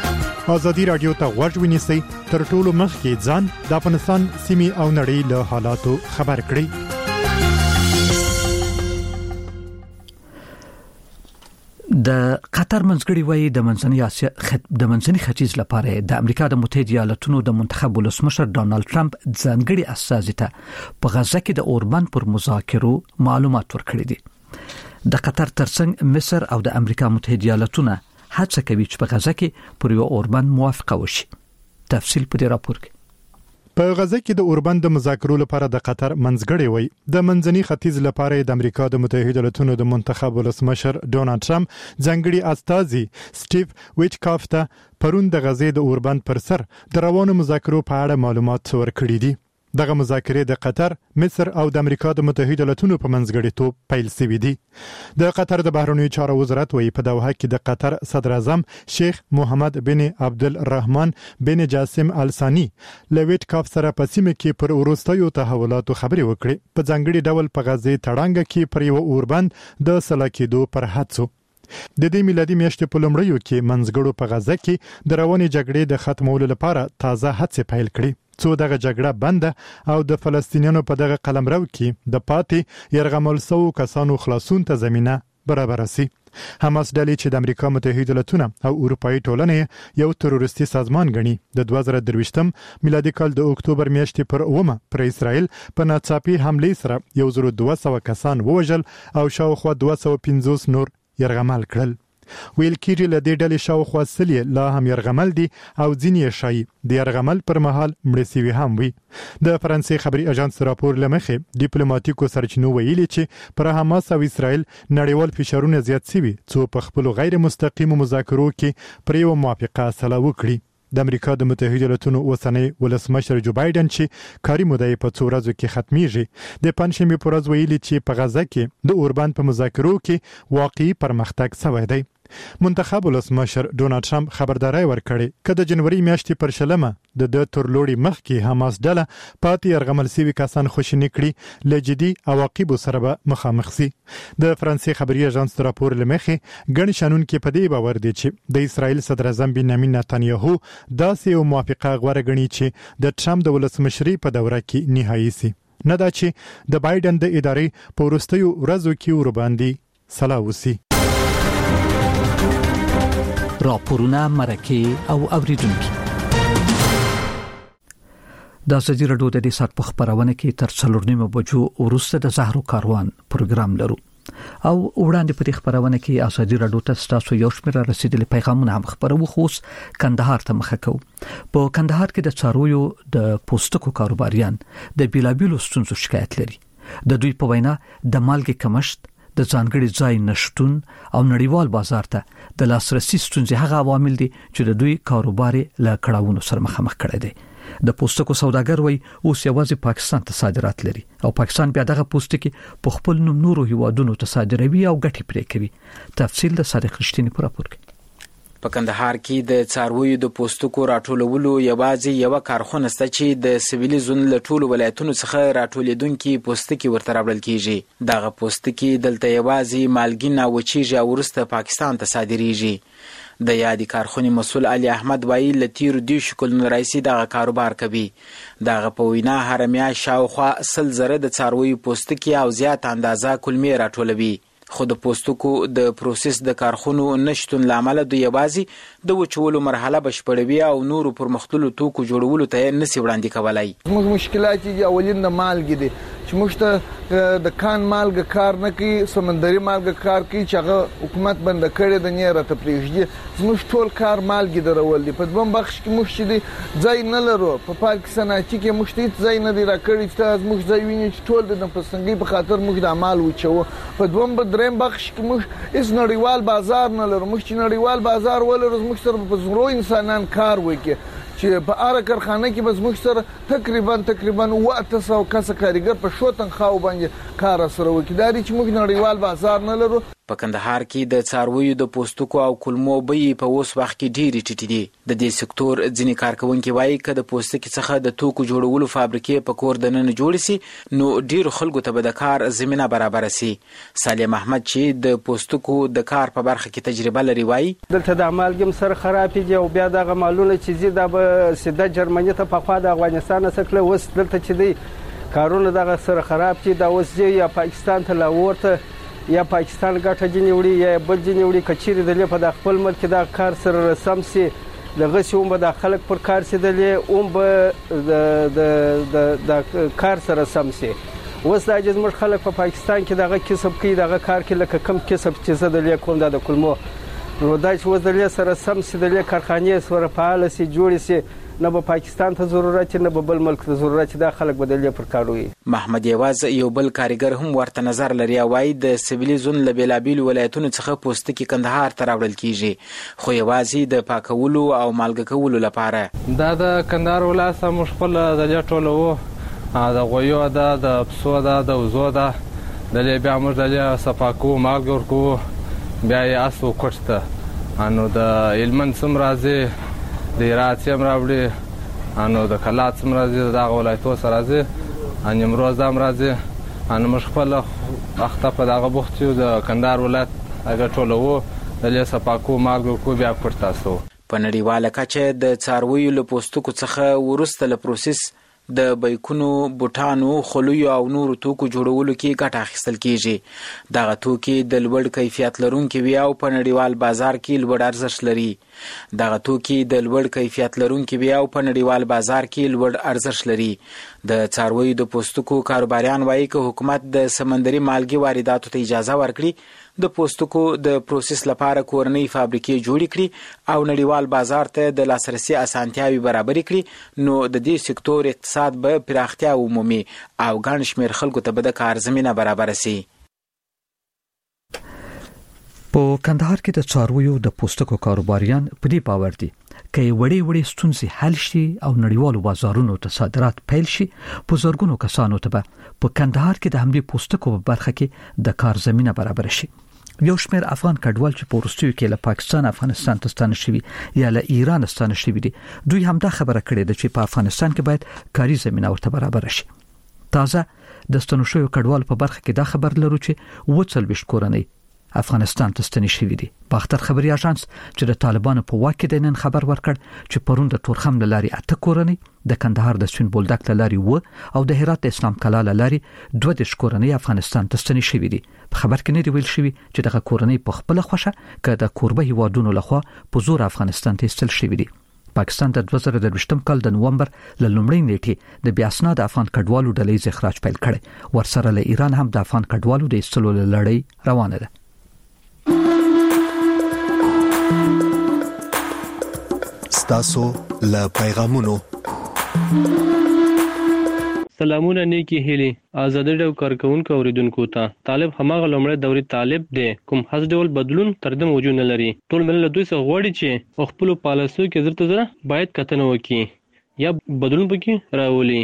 ازادي رادیو ته غوږ ونیسئ تر ټولو مخکې ځان د افغانستان سیمې او نړۍ له حالاتو خبر کړئ. د قطر منځګړی وایي د منځنۍ اسیا د منځنۍ ختیځ لپاره د امریکا د متحده ایالاتونو د منتخب ولسمشر ډونالد ټرمپ ځانګړي استازي ته په غزه کې د اوربان پر مذاکرو معلومات ورکړي دي. د قطر ترڅنګ مصر او د امریکا متحده ایالاتونه هڅه کوي چې په غزه کې پر یو اوربان موافقه وشي. تفصیل په دې راپور کې. په غزه کې د اوربان د مذاکرو لپاره د قطر منځګړی وای د منځني ختیځ لپاره د امریکا د متحده ایالاتونو د منتخب ولسمشر ډونالد ټرمپ ځانګړي استازي سټیو ویټکاف ته پرون د غزې د اوربان پر سر د روانو مذاکرو په اړه معلومات ورکړي دي. دغه مذاکرې د قطر، مصر او د امریکا د متحده ایالاتونو په منځګړیتوب پیل شوې دي. د قطر د بهرنیو چارو وزارت وایي په دوحه کې د قطر صدر اعظم شیخ محمد بن عبدالرحمن بن جاسم الثاني لویټ کاف سره په سیمه کې پر وروستیو تحولاتو خبرې وکړې. په ځانګړي ډول په غزې تړانګه کې پر یو اوربند د سلاکېدو پر هڅو. د دې میلادي میاشتې په لومړیو کې منځګړو په غزه کې د روانې جګړې د ختمولو لپاره تازه هڅې پیل کړې. څو دغه جګړه بنده او د فلسطینیانو په دغه قلمرو کې د پاتې يرغمل سو کسانو خلاصون ته زمينه برابر سي. حماس ډلې چې د امریکا متحده ایالاتونو او اروپאי ټولنې یو تروریستي سازمان غني د 2023 میلادي کال د اکتوبر میاشتې پر 9 پر اسرائیل په ناڅاپي حمله سره 1200 کسان ووژل او شاوخوا 250 نور يرغمل کړل. ویل کېږي له دې ډلې شاوخوا سلې لا هم يرغمل دي او ځینې شایي د يرغمل پر مهال مړ شوي هم وي. د فرانسې خبري اژانس راپور لمخې ډیپلوماټیکو سرچینو ویلي چې پر حماس او اسرائیل نړیوال فشارونه زیات شوي څو په خپل غیر مستقیم مذاکرو کې پر یو موافقه سره وکړي. د امریکا د متحده ایالاتونو اوسنی ولسمشر جو بایدن چې کاري موده په څو ورځو کې ختميږي د پنځشنبه پر ورځ ویلي چې په غزه کې د اوربان په مذاکرو کې واقعي پرمختګ شوی دی. منتخب ولسمشر ډونالد ټرمپ خبرداري ورکړي کله جنوري میاشتې پر شلمه د ترلوړي مخ کې حماس ډله پاتې يرغمل سوي کسان خوشی نکړي لجدي عواقب سره به مخامخ سي. د فرانسې خبري اژانس راپور لمخې ګڼ شانون کې په دې باور دي چې د اسرائیل صدر اعظم بنیامین نتانیاهو داسې یو موافقه غوړه غني چې د ټرمپ د ولسمشري په دوره کې نهایي سي. نه دا چې د بایدن د ادارې په وروستیو ورځو کې ور باندې سلا وسی. راپورونه مرکه او اوریدونکو د ازادي رادیو د سات په خبرونه کې تر 4:30 بجو وروسته د زهرو کاروان پروګرام لرو او وړاندې په خبرونه کې ازادي رادیو ته تاسو یو شمېر رسیدلي پیغامونه هم خبرو خوص کندهار ته مخه کو. په کندهار کې د څارویو د پوستکو کاروباریان د بیلابیلو ستونزو شکایت لري. د دوی په وینا د مالګې کمښت، د ځانګړي ځای نشټون او نړیوال بازار ته د لاسرسي ستونزې هغه عوامل دي چې د دوی کاروبار له کړهونو سره مخامخ کړي دي. د پوستکو سوداګر وای اوس یوازې پاکستان ته صادرات لري او پاکستان بیا دغه پوستکي په خپل نورو هیوادونو ته صادروي او ګټې پرې کوي. تفصیل د صادق رښتینی په راپور کې. په کندهار کې د څارویو د پوستکو راټولولو یوازې یو کارخونه سته چې د سویلي زون له ټولو ولایتونو څخه راټولیدونکي پوستکي ورته راوړل کیږي. دغه پوستکي دلته یوازې مالګین او وچیږي او وروسته پاکستان ته صادریږي. د یادې کارخونې مسؤل علي احمد وایي لتیر دیش کلن رئیسي دغه کاروبار کوي. دغه په وینا هر میاشت شاوخوا 100 زره د څارویو پوستکي او زیات اندازه کلمې راټولوي. خو د پوستکو د پروسس د کارخونو نشټون لامل د یوازې د وچولو مرحله بشپړوي او نورو پرمختللو توکو جوړولو ته نسی وړاندې کولای. موږ مشکلات چې اولین د مالګې دي چې موږ ته د کان مالګه کار نه کوي، سمندري مالګه کار کوي چې هغه حکومت بند کړي د نیره ته پریږدي. موږ ټول کار مالګې درول دي. په دوم بخش کې موږ چې ځای نه لرو. په پاکستان کې موږ ته ځای نه دی راکړی چې موږ ځای ویني چې ټول د پسنګي په خاطر موږ د عمل وچو. په دوم دریم بخش کې موږ اس نړیوال بازار نه لرو. موږ چې نړیوال بازار ولرو موږ سره په زرو انسانان کار وکړي چې په اړه کارخانه کې بس موږ سره تقریبا 800 کس کارګر په شو تنخواه باندې کار سره وکړي. دا چې موږ نړیوال بازار نه لرو. په کندهار کې د څارویو د پوستکو او کلمو بیې په اوس وخت کې ډېرې ټیټې دي. د دې سکتور ځینې کارکونکي وایي که د پوستکي څخه د توکو جوړولو فابریکې په کور دننه جوړې سي نو ډېرو خلکو ته به د کار زمینه برابره سي. صالح محمد چې د پوستکو د کار په برخه کې تجربه لري وایي دلته د مالګم سره خرابېږي او بیا دغه مالونه چې زی دا به سیده جرمني ته په خوا د افغانستان څخه اوس دلته چې دی کارونه دغه سره خراب چې دا اوس یا پاکستان ته لاور ته یا پاکستان ګټه جنې وړي یا بل جنې وړي کچېرې د په د خپل ملک دا کار سره رسم سي دغه شوم به د خلک پر کار سي د به د کار سره سم سي. اوس د اجازه مر خلک په پاکستان کې دغه کسب کوي دغه کار کې لکه کم کسب چې زه د کوم د کلمو نو دا چې وز د سره سم سي د کارخانې سره فعال سي جوړ سي نه به پاکستان ته ضرورت نه به بل ملک ته ضرورت دا خلک بدلې پر کاروي. محمد یواز یو بل کارګر هم ورته نظر لري او وايي د سیویلي زون له بیلابیل ولایتونو څخه پوستکي کندهار ته راوړل کیږي خو یوازې د پاکولو او مالګه کولو لپاره. دا د کندهار ولایت مش خپل د ټولو د غویو د پسو د وزو د بیا موږ د صفاکو مالګه ورکو بیا یې اسو کوټه انو د علمن سم راځي د راتیم راوړي انو د کلات سم راځي د ولایتو سره راځي ان امروز هم راځي ان موږ خپل اخته په دغه بوخت یو د کندهار ولایت هغه ټولو د صفاکو مالګه کو بیا پړتاسو. په نړیواله کچه د څارویو له پوستکو څخه ورسته له پروسس د بیکونو بوټانو خلویو او نورو توکو جوړولو کې ګټه اخیستل کیږي. دغه توکي د لوړ کیفیت لرونکي وي او په نړیوال بازار کې لوړ ارزښت لري. دغه توکي د لوړ کیفیت لرونکي وي او په نړیوال بازار کې لوړ ارزښت لري. د څارویو د پوستکو کاروباریان وایي که حکومت د سمندري مالګې وارداتو ته اجازه ورکړي د پوستکو د پروسس لپاره کورنۍ فابریکې جوړې کړي او نړیوال بازار ته د لاسرسي اسانتیاوي برابرې کړي نو د دې سکتور اقتصاد به پراختیا ومومي او ګڼ شمېر خلکو ته به د کار زمینه برابره سي. په کندهار کې د څارویو د پوستکو کاروباریان په دې باور دي که وړې ستونزې حل شي او نړیوالو بازارونو ته صادرات پیل شي په زرګونو کسانو ته به په کندهار کې د همدې پوستکو په برخه کې د کار زمینه برابر شي. یو شمېر افغان کډوال چې په وروستیو کې له پاکستان افغانستان ته ستانه شوي یا له ایران ستانه شوي دي دوی هم دا خبره کړې ده چې په افغانستان کې باید کاري زمینه ورته برابر شي. تازه د ستنو شویو کډوال په برخه کې دا خبر لرو چې 40 کورنۍ افغانستان ته ستنې شوي دي. باختر خبري اژانس چې د طالبانو په واک کې د نن خبر ورکړ چې پرون د تورخم لاري 8 کورنۍ د کندهار د سپین بولدک لاري و او د هرات د اسلام کلا لاري 12 کورنۍ افغانستان ته ستنې شوي دي. په خبر کې نه دی ویل شوی چې دغه کورنۍ په خپل خوښه که د کوربه هیوادونو لخوا په زور افغانستان ته استل شوي دي. پاکستان د 2023 کال د نومبر ل لومړۍ نیټې د بیا اسناد افغان کډوالو ډلې اخراج پیل کړي. ورسره له ایران هم د افغان کډوالو د استلو لړۍ روانه ده. ستاسو له پیغامونو سلامونه نیکی هیلي آزاد ډیو کارکونکو اوریدونکو ته طالب هماغه لومړی دوري طالب دی کوم هڅ ډول بدلون تر دې موجود نه لري. ټول ملت دوی څخه غواړي چې خپل پالیسو کې زرته زره باید کتنه وکړي یا بدلون پکې راولي.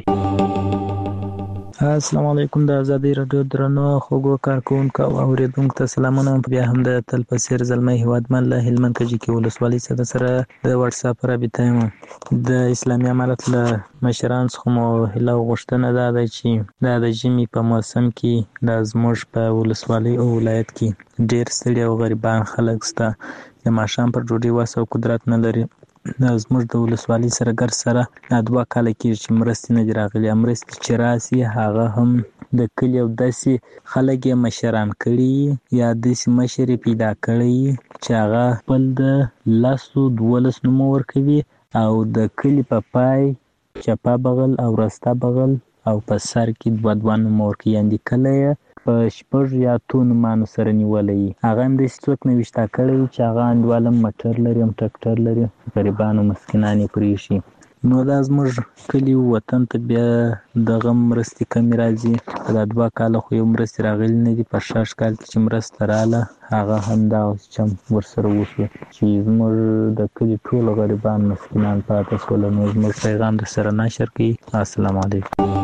السلام علیکم د آزادۍ رادیو درنو خوږو کارکونکو او اوریدونکو ته سلامونه. بیا هم د تل پسیر زلمی هیوادمن له هلمند کجې کې ولسوالۍ سره د واتس اپ رابطه یم. د اسلامي امارت له مشران څخه مو هیله غوښتنه ده چې د ژمي په موسم کې د زموږ په ولسوالۍ او ولایت کې ډیر ستړي او غریبان خلک شته چې ماښام پر ډوډۍ وس او قدرت نه لري. زموږ د ولسوالۍ سره ګر سره 2 کاله کېږي چې مرستې نه دي راغلي. مرستې چې راسي هغه هم د کلي او داسې خلک یې مشران کړي یا داسې مشر یې پیدا کړی چې هغه خپل د 10-12 نومه ورکوي او د کلي په پای چپه بغل او رسته بغل او په سر کې 2 نومه ورکوي. یعنې کله یې په 6 یا 2 نومانو سره نیولی هغه هم داسې څوک نه ویشته کړی چې هغه انډوال هم موټر لري هم ټرکټر لري غریبان او مسکینان یې پرېښي. نو دا زموږ کلي وطن ته بیا دغه مرستې کمې راځي. په دا 2 کاله خو یو مرستې راغلي نه دي. په 6 کال کې چې مرسته راله هغه هم دغسې چم ورسره وشو چې زموږ د کلي ټول غریبان مسکینان پاتې شول. نو زموږ پیغام در سره نشر کړي. السلام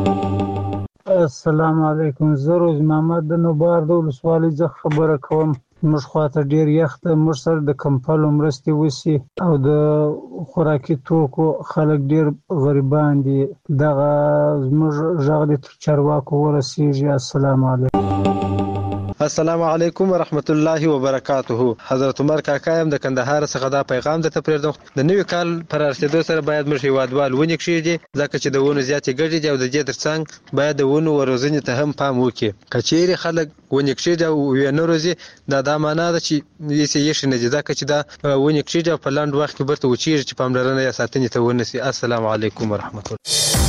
علیکم. السلام علیکم. زه روز محمد د نوبار د ولسوالۍ څخه خبره کوم. موږ خواته ډیر یخ ته موږ سره د کمپلو مرستې وسی او د خوراکي توکو خلک ډیر غریبان دي. دغه موږ ژغ د چارواکو ورسیږي. السلام علیکم. السلام علیکم ورحمت الله وبرکاته. حضرت عمر کاکا يم د کندهار څخه دا پیغام درته پرېږدم. د نوي کال پر رسیدو سره باید موږ هیوادوال ونې کښېږدي، ځکه چې د ونو زیاتې ګټې دي او د دې ترڅنګ باید د ونو وروزنې ته هم پام وکړي. که چیرې خلک ونې کښېږدي او ونه روزي، دا معنا ده چې یې نه دي، ځکه چې دا ونې کښېږدي او په لنډ وخت کې برته وچیږي چې پاملرنه یې ساتنې ته ونشي. السلام علیکم ورحمت الله.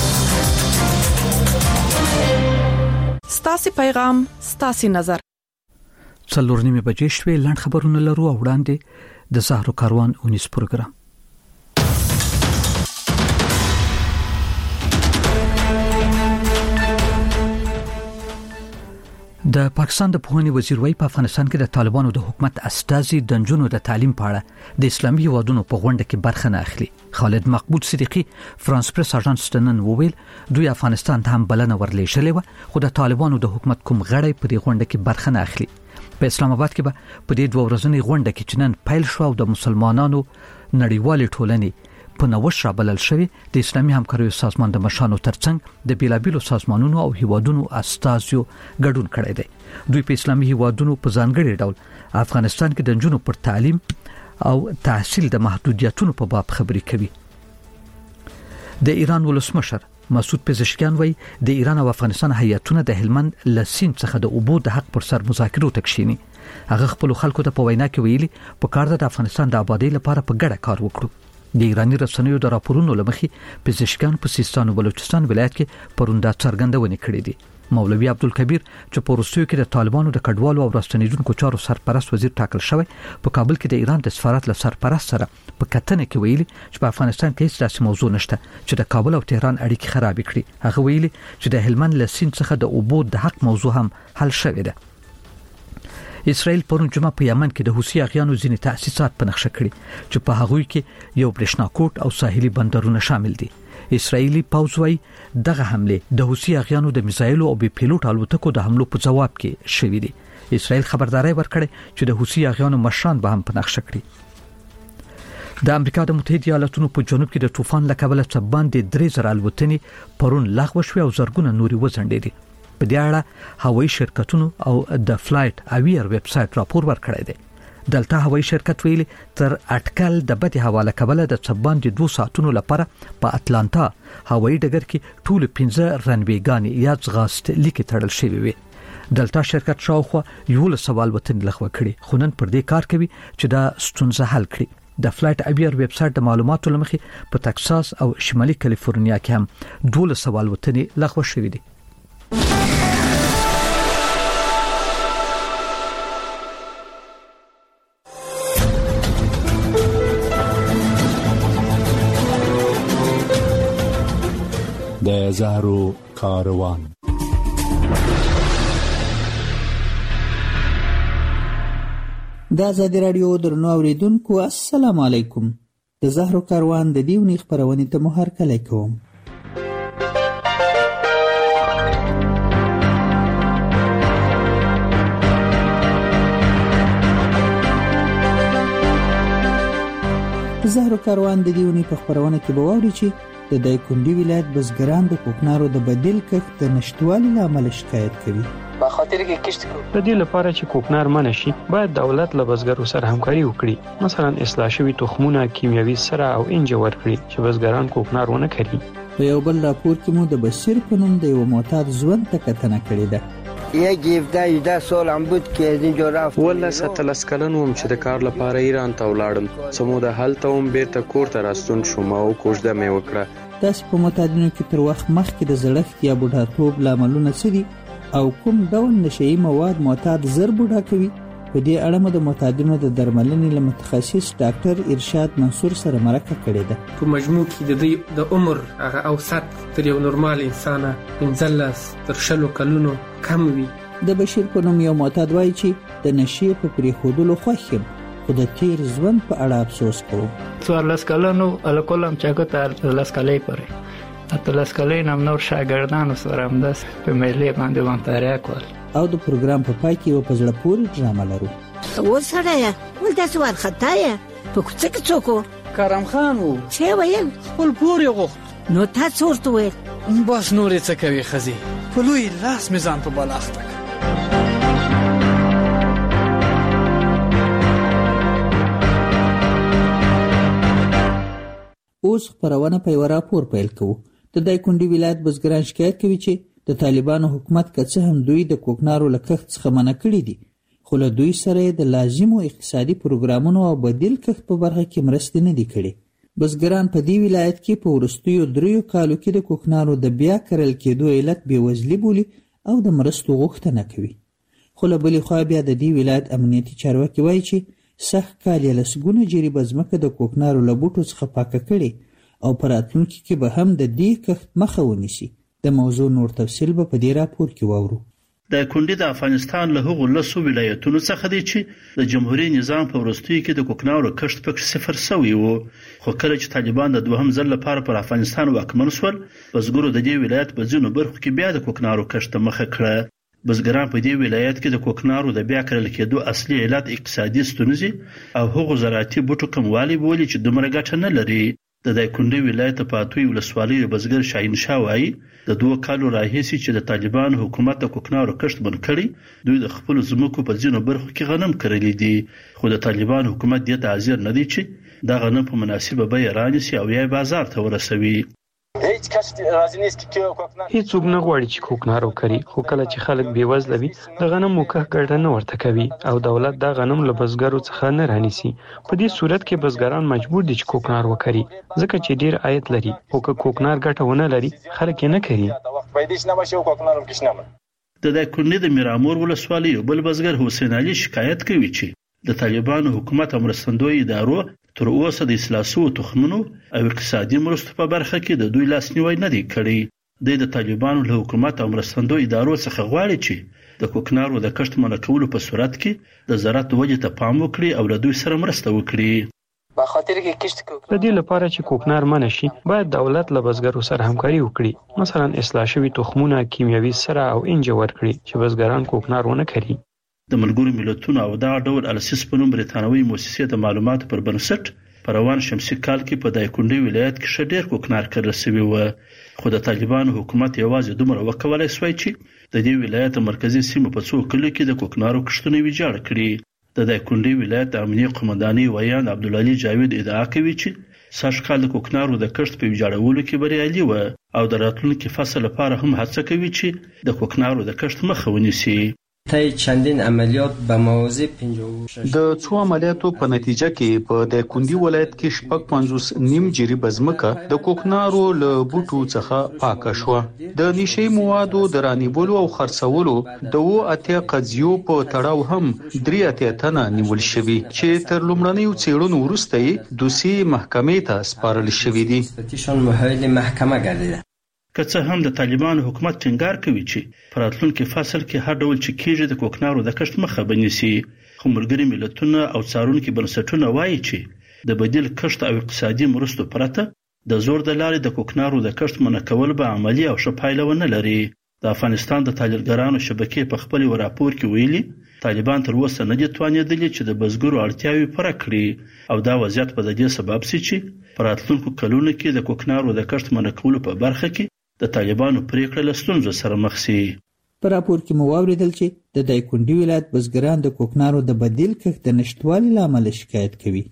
ستاسو پیغام ستاسو نظر. 4:30 بجې شوې. لاند خبرونه لرو او وړاندې د زهرو کاروان اونیس پروګرام. د پاکستان د پوهنې وزیر وایي په افغانستان کې د طالبانو د حکومت استازي د نجونو د تعلیم په اړه د اسلامي هیوادونو په غونډه کې برخه نه اخلي. خالد مقبول صدیقی فرانس پریس اژانس ته نن وویل دوی افغانستان ته هم بلنه ورلېږلې و، خو د طالبانو د حکومت کوم غړی په دې غونډه کې برخه نه اخلي. په اسلام آباد کې به په دې 2 ورځنۍ غونډه کې چې نن پیل شو او د مسلمانانو نړیوالې ټولنې په نوښت رابلل شوی د اسلامي همکاریو سازمان د مشانو ترڅنګ د بیلابیلو سازمانونو او هیوادونو استازیو ګډون کړی دی. دوی په اسلامي هیوادونو په ځانګړي ډول افغانستان کې د نجونو پر تعلیم او تحصیل د محدودیتونو په باب خبرې کوي. د ایران ولسمشر مسعود پزشکیان وایي د ایران او افغانستان هیاتونه د هلمند لسین څخه د اوبو د حق پر سر مذاکرو ته کښینی. هغه خپل خلکو ته په وینا کې ویلي په کار د افغانستان د آبادی لپاره په ګډه کار وکړو. د ایرانی رسنیو د راپورونو لمخې پزشکان په سیستان او بلوچستان ولایت کې پروندا څرګندونه کړې دي. مولوی عبدالکبیر چې په روسیو کې د طالبانو د کډوالو او راستنیدونکو چارو سرپرست وزیر ټاکل شوی، په کابل کې د ایران د سفارت له سرپرست سره په کتنه کې ویلي چې په افغانستان کې هیڅ داسې موضوع نشته چې د کابل او تهران اړیکې خراب کړي. هغه ویلي چې د هلمند له سیند څخه د اوبو د حق موضوع هم حل شوی ده. اسرائیل پرون جمعه په یمن کې د حوثي اغیانو ځینې تأسیسات په نقشه کړي چې په هغوی کې یو برېښنا کوټ او ساحلي بندرونه شامل دي. اسرائیلي پوځ وايي دغه حمله د حوثي اغیانو د میزایلو او بي پیلوټ الوتکو د حملو په جواب کې شوې دي. اسرائیل خبرداري ورکړه چې د حوثي اغیانو مشران به هم په نقشه کړي. د امریکا د متحده ایالاتونو په جنوب کې د طوفان له کبله څه باندې 3000 الوتنې پرون لغوه شوې او زرګونه نوري وځنډېدې. په دې اړه هوایي شرکتونو او د فلایټ اویر ویب سټ راپور ورکړی دی. دلته هوایي شرکت ویلي تر اټکل د بدې حواله کبله د څبان د 2 ساعتونو لپاره په اتلانتا هوایي ډګر کې ټول 15 رنویګانې یا ځغاست لیکي تړل شوی وي. دلته شرکت شاوخوا یو له سوال وطن لغوه کړي، خو نن پر دې کار کوي چې دا ستونزه حل کړي. د فلایټ اویر ویب سټ د معلوماتو لمخې په تکساس او شمالي کالیفورنیا کې هم 2 سوال وطن لغوه شوی دي. د زهرو کاروان. د آزادي رادیو درنو اوریدونکو السلام علیکم. د زهرو کاروان د دیونی خبرونه ته مو هرکلی کوم. زهرو کاروان د دیونی په خبرونه کې به واوري چې د دایکنډي ولایت بزګران د کوکنارو د بدیل کښت د نشټوالي لامل شکایت کوي. په خاطر کې کښت کوي. د دې لپاره چې کوکنار منع شي، باید دولت له بزګرو سره همکاري وکړي. مثلا اصلاح شوي تخمونه کیمیاوي سره او انجه ورکړي چې بزګران کوکنار ونه کړي. په یو بل راپور کې مو د بشیر په نوم د یو معتاد ژوند ته کتنه کړې ده. یک 17 سال هم بود که از اینجا رفت. والله 17 کلن وم چې د کار لپاره ایران ته ولاړم. سمو د هلته وم بیرته کور ته راستون شوم او کوژده مې وکړه. تاسو په معتادینو کې تر وخت مخکې د زړښت یا بوډاتوب لاملونه څه دي او کوم ډول نشئی مواد معتاد زر بوډا کوي؟ په دې اړه مو د معتادینو د درملنې له متخصص ډاکټر ارشاد منصور سره مرکه کړې ده. په مجموع کې د دې د عمر هغه اوسط تر یو نورمال انسان 15 تر 20 کلونو کم وي. د بشیر په نوم یو معتاد وایي چې د نشې په پریښودلو خوښ یم، خو د تیر ژوند په اړه افسوس کوم. 14 کلونو الکولم چاکو تر 13 کلې پورې اتلس کلې نام نور شاګردانو سره هم داس په ملي باندې وانتاریا کول. او د پروګرام په پای کې یو پزړه پورې ډرامه لرو. وسړی ول داسې وارخطا یې په کوڅه کې څوک و؟ کرم خان و. څه ویل؟ خپل پور یې غوښت. نو تا څه ورته ویل؟ بس نور یې څه کوي ښځې، په لوی لاس مې ځان په بلا اخته کړ. اوس خپرونه په یو راپور پیل کوو. د دایکنډي ولایت بزګران شکایت کوي چې د طالبانو حکومت که څه هم دوی د کوکنارو له کښت څخه منع کړي دي، خو له دوی سره د لازمو اقتصادي پروګرامونو او بدیل کښت په برخه کې مرستې نه دي کړي. بزګران په دې ولایت کې په وروستیو 3 کالو کې د کوکنارو د بیا کرل کېدو علت بېوزلي بولي او د مرستو غوښتنه کوي. خو له بلې خوا بیا د دې ولایت امنیتي چارواکي وایي چې سږ کال یې لسګونه جریبه ځمکه د کوکنارو له بوټو څخه پاکه کړې او په راتلونکي کې به هم د دې کښت مخه ونیسي. د موضوع نور تفصیل به په دې راپور کې واورو. دایکنډي د افغانستان له هغو 10 ولایتونو څخه دی چې د جمهوریت نظام په وروستیو کې د کوکنارو کښت پکې صفر شوی و، خو کله چې طالبان د دوهم ځل لپاره پر افغانستان واکمن شول، بزګرو د دې ولایت په ځینو برخو کې بیا د کوکنارو کښت مخه کړه. بزګران په دې ولایت کې د کوکنارو د بیا کرل کېدو اصلي علت اقتصادي ستونزې او هغو زراعتي بوټو کموالی بولي چې دومره ګټه نه لري. د دایکنډي ولایت په پاتوی ولسوالۍ بزګر شاهین شاه وایي د 2 کالو راهیسې چې د طالبان حکومت د کوکنارو کښت بند کړی، دوی د خپل ځمکو په ځینو برخو کې غنم کرلی دي، خو د طالبان حکومت دې ته حاضر نه دی چې دا غنم په مناسبه بیه رانیسي او یا بازار ته ورسوي. هیڅوک نه غواړي چې کوکنار وکړي، خو کله چې خلک بېوزله وي د غنمو کښت ګټه نه ورته کوي او دولت دا غنم له بزګرو څخه نه رانیسي. په دې صورت کې بزګران مجبور دي چې کوکنار وکړي، ځکه چې ډیر عاید لري، او که کوکنار ګټه ونه لري خلک یې نه کوي. د دایکنډي د میرامور ولسوالۍ بل بزګر حسین علي شکایت کوي چې د طالبانو حکومت او مرستندوی ادارو تر اوسه د اصلاح شویو تخمونو او اقتصادي مرستو په برخه کې د دوی لاسنیوی نه دی کړی. د طالبانو له حکومت او مرستندوی ادارو څخه غواړي چې د کوکنارو د کښت منع کولو په صورت کې د زراعت ودې ته پام وکړي او له دوی سره مرسته وکړي. د دې لپاره چې کوکنار منع شي، باید دولت له بزګرو سره همکاري وکړي، مثلا اصلاح شوي تخمونه، کیمیاوي سره او انج ورکړي چې بزګران کوکنار ونه کړي. د ملګرو ملتونو او دا ډول السیس په نوم بریتانوي مؤسسې د معلوماتو پر بنسټ په روان شمسي کال کې په دایکنډي ولایت کې شډیر کوکنار کرل شوی و، خو د طالبانو حکومت یوازې دومره وکولای شوی چې د دې ولایت مرکزی سیمه په څو کلیو کې د کوکنارو کښتونه ویجاړ کړي. د دایکنډي ولایت د امنیه قومندانۍ ویان عبدالعلی جاوید ادعا کوي چې سږ کال د کوکنارو د کښت په ویجاړولو کې بریالي و او د راتلونکي فصل لپاره هم هڅه کوي چې د کوکنارو د کښت مخه ونیسي. چندین عملیات به موازی 56 د څو عملیاتو په نتیجه کې په دایکنډي ولایت کې 55 جریبه ځمکه د کوکنارو له بوټو څخه پاکه شو. د نشي موادو د رانیولو او خرڅولو د 8 قضیو په تړاو هم 3 تنه نیول شوي چې تر لومړنیو څېړنو وروسته دوسیې محکمې ته سپارل شوې دي. محایل محکمه ګرځیده. که څه هم د طالبانو حکومت ټینګار کوي چې په راتلونکي فصل کې هر ډول چې کېږي د کوکنارو د کښت مخه بنیسي، خو ملګري ملتونه او څارونکي بنسټونه وایي چې د بدیل کښت او اقتصادي مرستو پرته د زور د لارې د کوکنارو د کښت منع کول به عملی او ښه پایله ونه لري. د افغانستان د تاجرګرانو شبکې په خپل راپور کې ویلي طالبان تر اوسه نه دي توانېدلي چې د بزګرو اړتیاوې پوره کړي او دا وضعیت په دې سبب سي چې په راتلونکو کلونو کې د کوکنارو د کښت منع کولو په برخه کې د طالبانو پریکړه له ستونزو سره مخ شي. په راپور کې مو واوریدل چې د دایکنډي ولایت بزګران د کوکنارو د بدیل کښت د نشټوالي له امله شکایت کوي.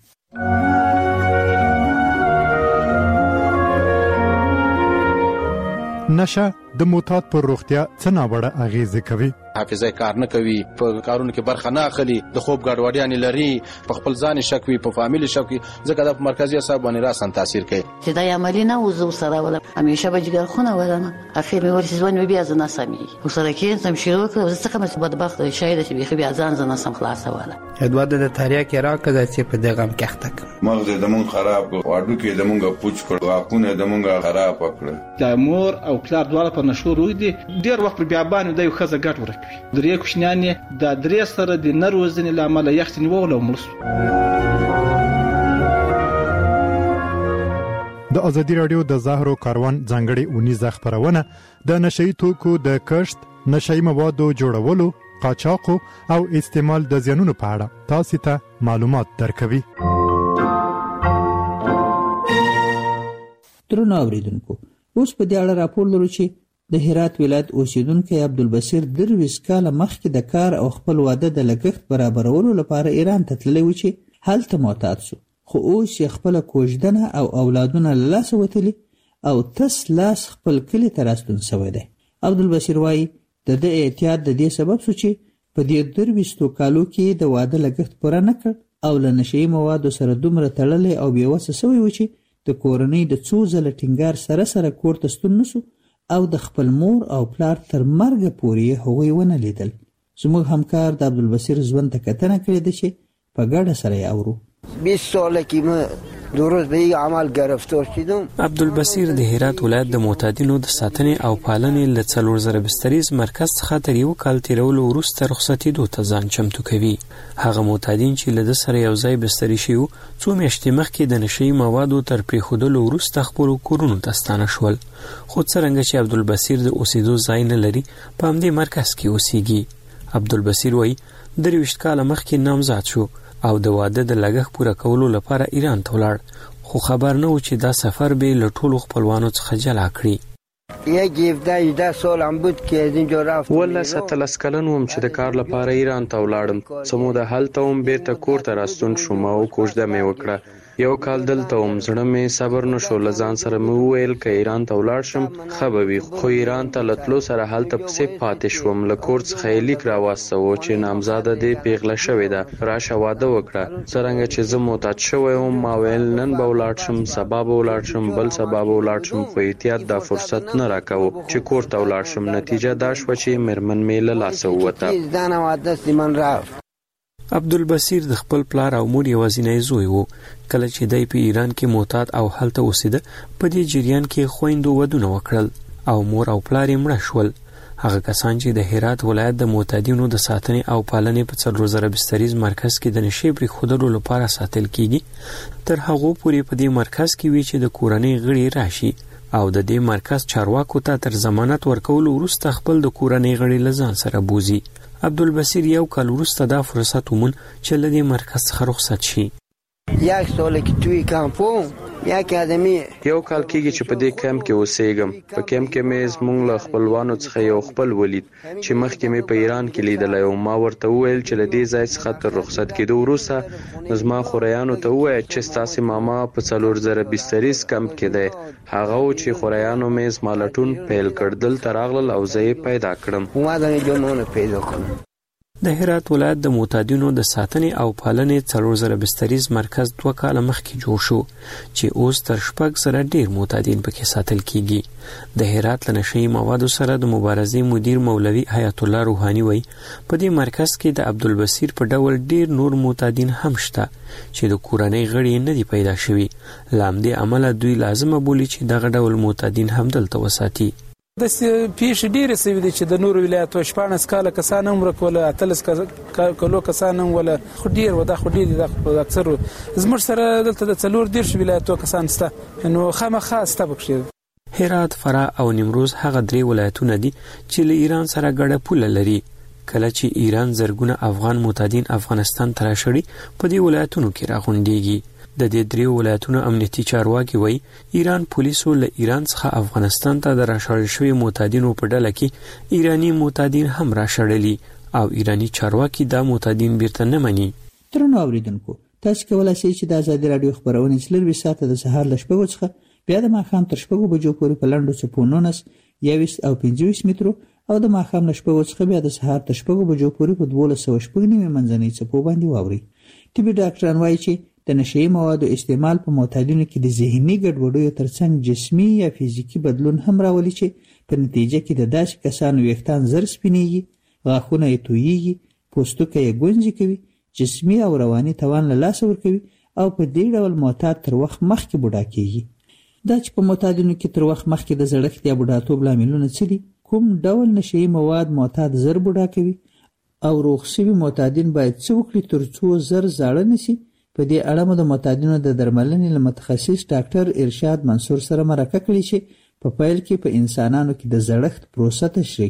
نشه د موتات پر روغتیا څه ناوړه اغیزه کوي؟ حافظه کار نه کوي، په کارونو کې برخه نه اخلي، د خوب ګډوډیان لري، په خپل ځان شک وي، په فامیل شک وي، ځکه د مرکزی اعصاب باندې راسن تاثیر کوي. چې دا عملی نه وزو سره ولا همیشه بجګر خونه ولنه اخر مې ورسې ځوان بیا ځنه سمي وسره کې سم شروع کړ زه څنګه مې بدبخت شاید چې بیا ځان ځنه سم خلاص ولا ادواد د تاریخ راکړه چې په دغه غم کې اخته مغز د مون خراب واډو کې د مونږه پوچ کړ واکونه د مونږه خراب کړ. د مور او پلار دواړه په نشو روي دي ډیر وخت بیا باندې د یو خزه ګټ ورکوي. درې کوشنیانې د درې سره د نروزنې لامل یختنی وول او مرسو. د ازادي رادیو د زهرو کاروان ځانګړي اونیزه خبرونه د نشئی توکو د کښت، نشئی موادو جوړولو قاچاق او استعمال د زیانونو په اړه تاسو ته معلومات درکوي. درنو اوریدونکو، اوس په دې اړه راپور لرو چې د هرات ولایت اوسیدونکی عبدالبصیر 23 کاله مخکې د کار او خپل واده د لګښت برابرولو لپاره ایران ته تللی و چې هلته معتاد شو، خو اوس یې خپله کوژدنه او اولادونه له لاسه وتلي او تس لاس خپل کلي ته راستون سوی دی. عبدالبصیر وایي د ده احتیاط د دې سبب شو چې په دې 23 کالو کې د واده لګښت پوره نه کړ او له نشهیي موادو سره دومره تړلی او بېوسه سوی و چې د کورنۍ د څو ځله ټینګار سره سره کور ته ستون نشو او د خپل مور او پلار تر مرګه پورې هغوی ونه لیدل. زموږ همکار د عبدالبصیر ژوند ته کتنه کړې ده چې په ګډه سره یې اورو. 20 ساله که من درست به این عمل گرفتار شدم. عبدالبصیر د هرات ولایت د معتادینو د ساتنې او پالنې له 4000 بستریز مرکز څخه تر یو کال تیرولو وروسته رخصتېدو ته ځان چمتو کوي. هغه معتادین چې له ده سره یو ځای بستري شوي وو څو میاشتې مخکې د نشهیي موادو تر پرېښودلو وروسته خپلو کورونو ته ستانه شول، خو څرنګه چې عبدالبصیر د اوسېدو ځای نه لري په همدې مرکز کې اوسېږي. عبدالبصیر وایي 23 کاله مخکې نامزاد شو او د واده د لګښت پوره کولو لپاره ایران ته ولاړ، خو خبر نه و چې دا سفر به له ټولو خپلوانو څخه جلا کړي. یک 17 سال هم بود که از اینجا رفت. والله 17 کلن وم چې د کار لپاره ایران ته ولاړم. سمو د هلته هم بیرته کور ته راستون شوم او کوژده مې وکړه. یو کال دلته وم، زړه مې صبر نشو، له ځان سره مې وویل که ایران ته ولاړ شم ښه به وي، خو ایران ته له تلو سره هلته پسې پاتې شوم. له کور څخه یې لیک راواستوه چې نامزاده دې پیغله شوې ده، راشه واده وکړه. څرنګه چې زه معتاد شوی وم ما ویل نن به ولاړ شم، سبا به ولاړ شم، بل سبا به ولاړ شم، خو احتیاط دا فرصت نه راکوه چې کور ته ولاړ شم. نتیجه دا شوه چې مېرمن مې له لاسه ووته. عبدالبصیر د خپل پلار او مور یوازینی زوی و. کله چې دی په ایران کې معتاد او هلته اوسېده په دې جریان کې خویندو ودونه وکړل او مور او پلار یې مړه شول. هغه کسان چې د هرات ولایت د معتادینو د ساتنې او پالنې په 4000 بستریز مرکز کې د نشې پرېښودلو لپاره ساتل کیږي، تر هغو پورې په دې مرکز کې وي چې د کورنۍ غړي راشي او د دې مرکز چارواکو ته تر ضمانت ورکولو وروسته خپل د کورنۍ غړي له ځان سره بوزي. عبدالبصیر یو کال وروسته دا فرصت ومون چې له دې مرکز څخه رخصت شي. یک سال که توی کمپون یک آدمی یو کال کېږي چې په دې کمپ کې اوسېږم. په کمپ کې مې زموږ له خپلوانو څخه یو خپل ولید چې مخکې مې په ایران کې لیدلی او ما ورته وویل چې له دې ځای څخه تر رخصت کېدو وروسته زما خوریانو ته ووایه چې ستاسې ماما په 4000 بستریز کمپ کې دی. هغه و چې خوریانو مې زما لټون پیل کړ، دلته راغلل او زه یې پیدا کړم. اومدم جنونه پیدا کنم. د هرات ولایت د معتادینو د ساتنې او پالنې 4000 بستریز مرکز 2 کاله مخکې جوړ شو چې اوس تر 6 سره ډیر معتادین پکې ساتل کیږي. د هرات له نشهیي موادو سره د مبارزې مدیر مولوي حیات الله روحاني وایي په دې مرکز کې د عبدالبصیر په ډول ډیر نور معتادین هم شته چې د کورنۍ غړي نه دي پیدا شوي. له همدې امله دوی لازمه بولي چې دغه ډول معتادین هم دلته وساتي. د پیښې ډېرې سوي دي چې د نورو ولایتو 14 کاله کسان هم ورک ولا 13 کلو کسان هم ولا خو ډېر و دا خو ډېر د اکثر زموږ سره دلته د 14 ولایتو کسان سته نو خامخا سته پکې. هرات، فراه او نیمروز هغه 3 ولایتونه دي چې له ایران سره ګډه پوله لري. کله چې ایران زرګونه افغان معتادین افغانستان ته راشړي په دې ولایتونو کې راغونډېږي. د دې 3 ولایتونو امنیتي چارواکي وایي ایران پولیسو له ایران څخه افغانستان ته د راشړل شوي معتادینو په ډله کې ایرانی معتادین هم راشړلي او ایرانی چارواکي دا معتادین بیرته نه مني. درنو اوریدونکو، تاسو کولی شئ چې د ازادي راډیو خبرونه چې 24 ساعته د سهار له 6 څخه بیا د ماښام تر 6 بجو پورې په لنډو څپو 19 21 او 25 مترو او د ماښام له 6 څخه بیا د سهار تر 6 بجو پورې په 1290 منځنۍ څپو باندې واورئ. طبي ډاکټران وایي چې د نشهیي موادو استعمال په معتادینو کې د ذهني ګډوډیو ترڅنګ جسمي یا فزیکي بدلون هم راولي چې په نتیجه کې د داسې کسانو ویښتان زر سپینېږي، غاښونه یې تویېږي، پوستکی یې ګونځې کوي، جسمي او رواني توان له لاسه ورکوي او په دې ډول معتاد تر وخت مخکې بوډا کېږي. دا چې په معتادینو کې تر وخت مخکې د زړښت یا بوډاتوب لاملونه څه دي، کوم ډول نشهیي مواد معتاد زر بوډا کوي او روغ شوي معتادین باید څه وکړي تر څو زر زاړه نشي. په دې اړه مو د معتادینو د درملنې له متخصص ډاکټر ارشاد منصور سره مرکه کړې چې په پیل کې په انسانانو کې د زړښت پروسه تشریح کوي.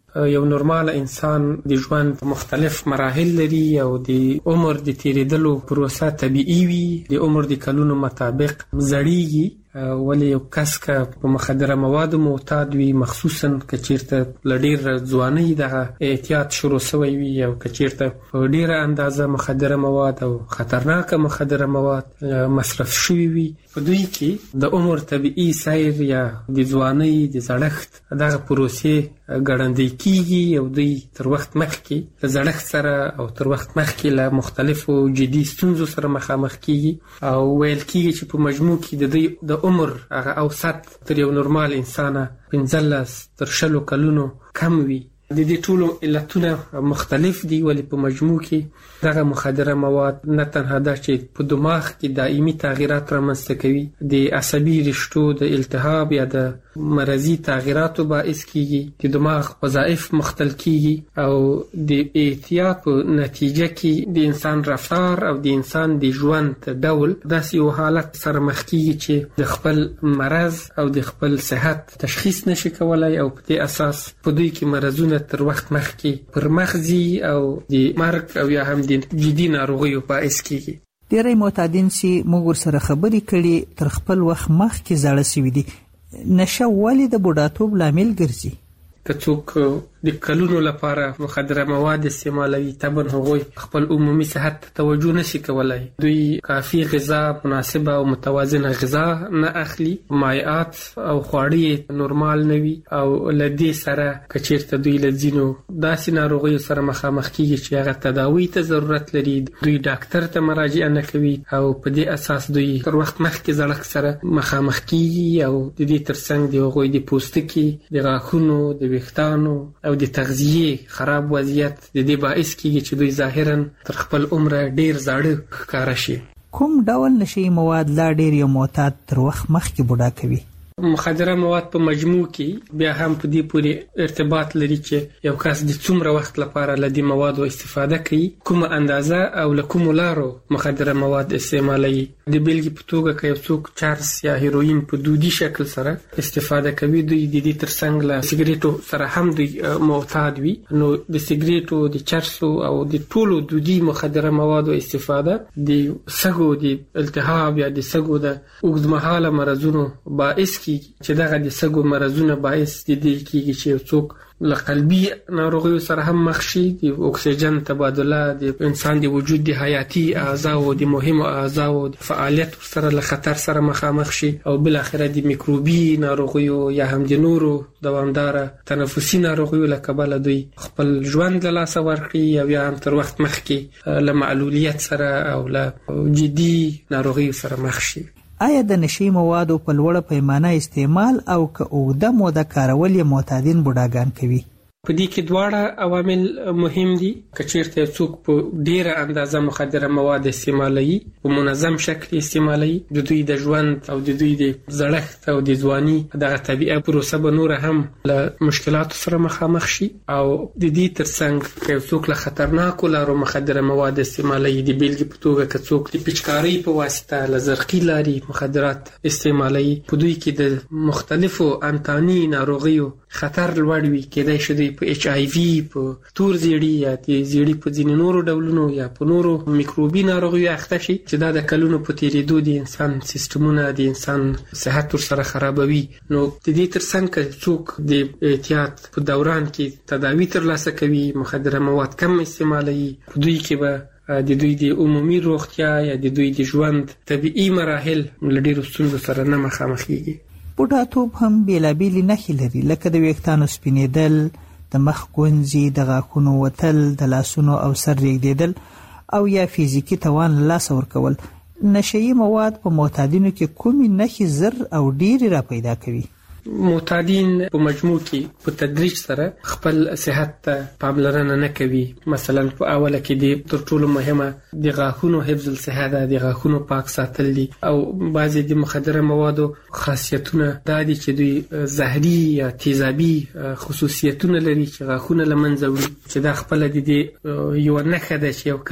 یو نورمال انسان د ژوند مختلف مراحل لري او د عمر د تیریدلو پروسه طبيعي وي، د عمر د کلونو مطابق زړیږي. ولی یو کس که په مخدره موادو معتاد وي، مخصوصا که چیرته لډیر ځواني دغه احتیاط شروع شوی وي او که چیرته په ډیره اندازه مخدره مواد او خطرناکه مخدره مواد مصرف شوی وي، په دوی کې د عمر طبيعي سیر یا د ځواني د زړښت دغه پروسې ګړندۍ کیږي او دوی تر وخت مخکې له زړښت سره او تر وخت مخکې له مختلفو جدي ستونزو سره مخامخ کیږي او ویل کیږي چې په مجموع کې د دوی د عمر هغه اوسط تر یو نورمال انسانه 15 تر 20 کلونو کم وي. د دې ټولو علتونه مختلف دي، ولی په مجموع کې دغه مخدره مواد نه تنها دا چې په دماغ کې دائمي تغییرات رامنځته کوي، د عصبي رشتو د التهاب یا د مرضی تغییراتو باعث کیږي، د دماغ وظایف مختل کیږي او د احتیاط په نتیجه کې د انسان رفتار او د انسان د ژوند ډول داسې یو حالت سره مخ کیږي چې د خپل مرض او د خپل صحت تشخیص نشي کولای او په دې اساس په دوی کې مرزونه تر وخت مخکې پر مخزي او د مرګ او یا هم د جدي ناروغیو باعث کیږي. ډېری معتادین چې موږ ورسره خبرې کړې تر خپل وخت مخکې زاړه شوي دي. نشه ولې د بوډاتوب لامل ګرځي؟ که څوک د کلونو لپاره مخدره مواد استعمالوي، طبعا هغوی خپل عمومي صحت توجه نشي کولای. دوی کافي غذا، مناسبه او متوازنه غذا نه اخلي، مایعات او خواړه نورمال نه وي او لدې سره که چیرته دوی له ځینو داسې ناروغیو سره مخامخ کیږي چې هغه تداوی ته ضرورت لري، دوی ډاکټر ته مراجعه نه کوي او په دې اساس دوی تر وخت مخکې زړښت سره مخامخ کیږي او د دې ترڅنګ د هغوی د پوستکي، د غاښونو، د ویښتانو او د تغذیه خراب وضعیت د دې باعث کیږي چې دوی ظاهرا تر خپل عمر ډیر زاړه ښکاره شي. کوم ډول نشي مواد لا ډیر یو معتاد تر وخت مخکې بوډا کوي؟ مخدره مواد په مجموع کې بیا هم په دې پورې ارتباط لري چې یو کس د څومره وخت لپاره له دې موادو استفاده کوي، کومه اندازه او له کومو لارو مخدره مواد استعمالوي. د بیلګې په توګه که یو څوک چرس یا هیروین په دودي شکل سره استفاده کوي، دوی د دې ترڅنګ له سیګریټو سره هم دوی معتاد وي، نو د سیګریټو، د چرسو او د ټولو دودي مخدره موادو استفاده د سږو د التهاب یا د سږو د اوږدمهاله مرضونو باعث چې دغه د سږو مرزونه باعث د دې کیږي چې څوک له قلبي ناروغیو سره هم مخ شي، د اکسیجن تبادله د انسان د وجود د حیاتي اعضاو د مهمو اعضاو د فعالیت سره له خطر سره مخامخ شي او بل اخره د میکروبي ناروغیو یا هم د نورو دوامدار تنفسي ناروغیو له کبله دوی خپل ژوند له لاسه ورکړي او یا هم تر وخت مخکې له معلولیت سره او له جدي ناروغیو سره مخ شي. آیا د نشي موادو په لوړه پیمانه استعمال او که اوږده موده کارول یې معتادین بوډاګان کوي؟ په دې کې دواړه عوامل مهم دي. که چیرته څوک په ډیره اندازه مخدره مواد استعمالوي، په منظم شکل استعمالوي، د دوی د ژوند او د دوی د زړښت او د ځواني دغه طبيعه پروسه به نور هم له مشکلاتو سره مخامخ شي او د دې ترڅنګ که څوک له خطرناکو لارو مخدره مواد استعمالوي، د بیلګې په توګه که څوک د پچکارۍ په واسطه له زرقي لارې مخدرات استعمالوي، په دوی کې د مختلفو انتاني ناروغیو خطر لوړ وي. کېدای شي دوی په ایچ آی وی، په تور زیړي یا د زیړي په ځینې نورو ډولونو یا په نورو میکروبي ناروغیو اخته شي چې دا د کلونو په تیریدو د انسان سیستمونه، د انسان صحت ورسره خرابوي. نو د دې ترڅنګ که څوک د احتیاط په دوران کې تداوی ترلاسه کوي، مخدره مواد کم استعمالوي، په دوی کې به د دوی د عمومي روغتیا یا د دوی د ژوند طبيعي مراحل له ډېرو ستونزو سره نه مخامخېږي. بوډاتوب هم بېلابېلې نښې لري، لکه د ویښتانو سپینېدل، د مخ ګونځې، د غاښونو وتل، د لاسونو او سر رېږدېدل او یا فزیکي توان له لاسه ورکول. نشهیي مواد په معتادینو کې کومې نښې زر او ډېرې را پیدا کوي؟ معتادین په مجموع کې په تدریج سره خپل صحت ته پاملرنه نه کوي. مثلا په اوله کې د تر ټولو مهمه د غاښونو حفظ الصحه ده، د غاښونو پاک ساتل دي او بعضې د مخدره موادو خاصیتونه دا دي چې دوی زهري یا تیزابي خصوصیتونه لري چې غاښونه له منځه وړي، چې دا خپله د دې یوه نښه ده چې یو کس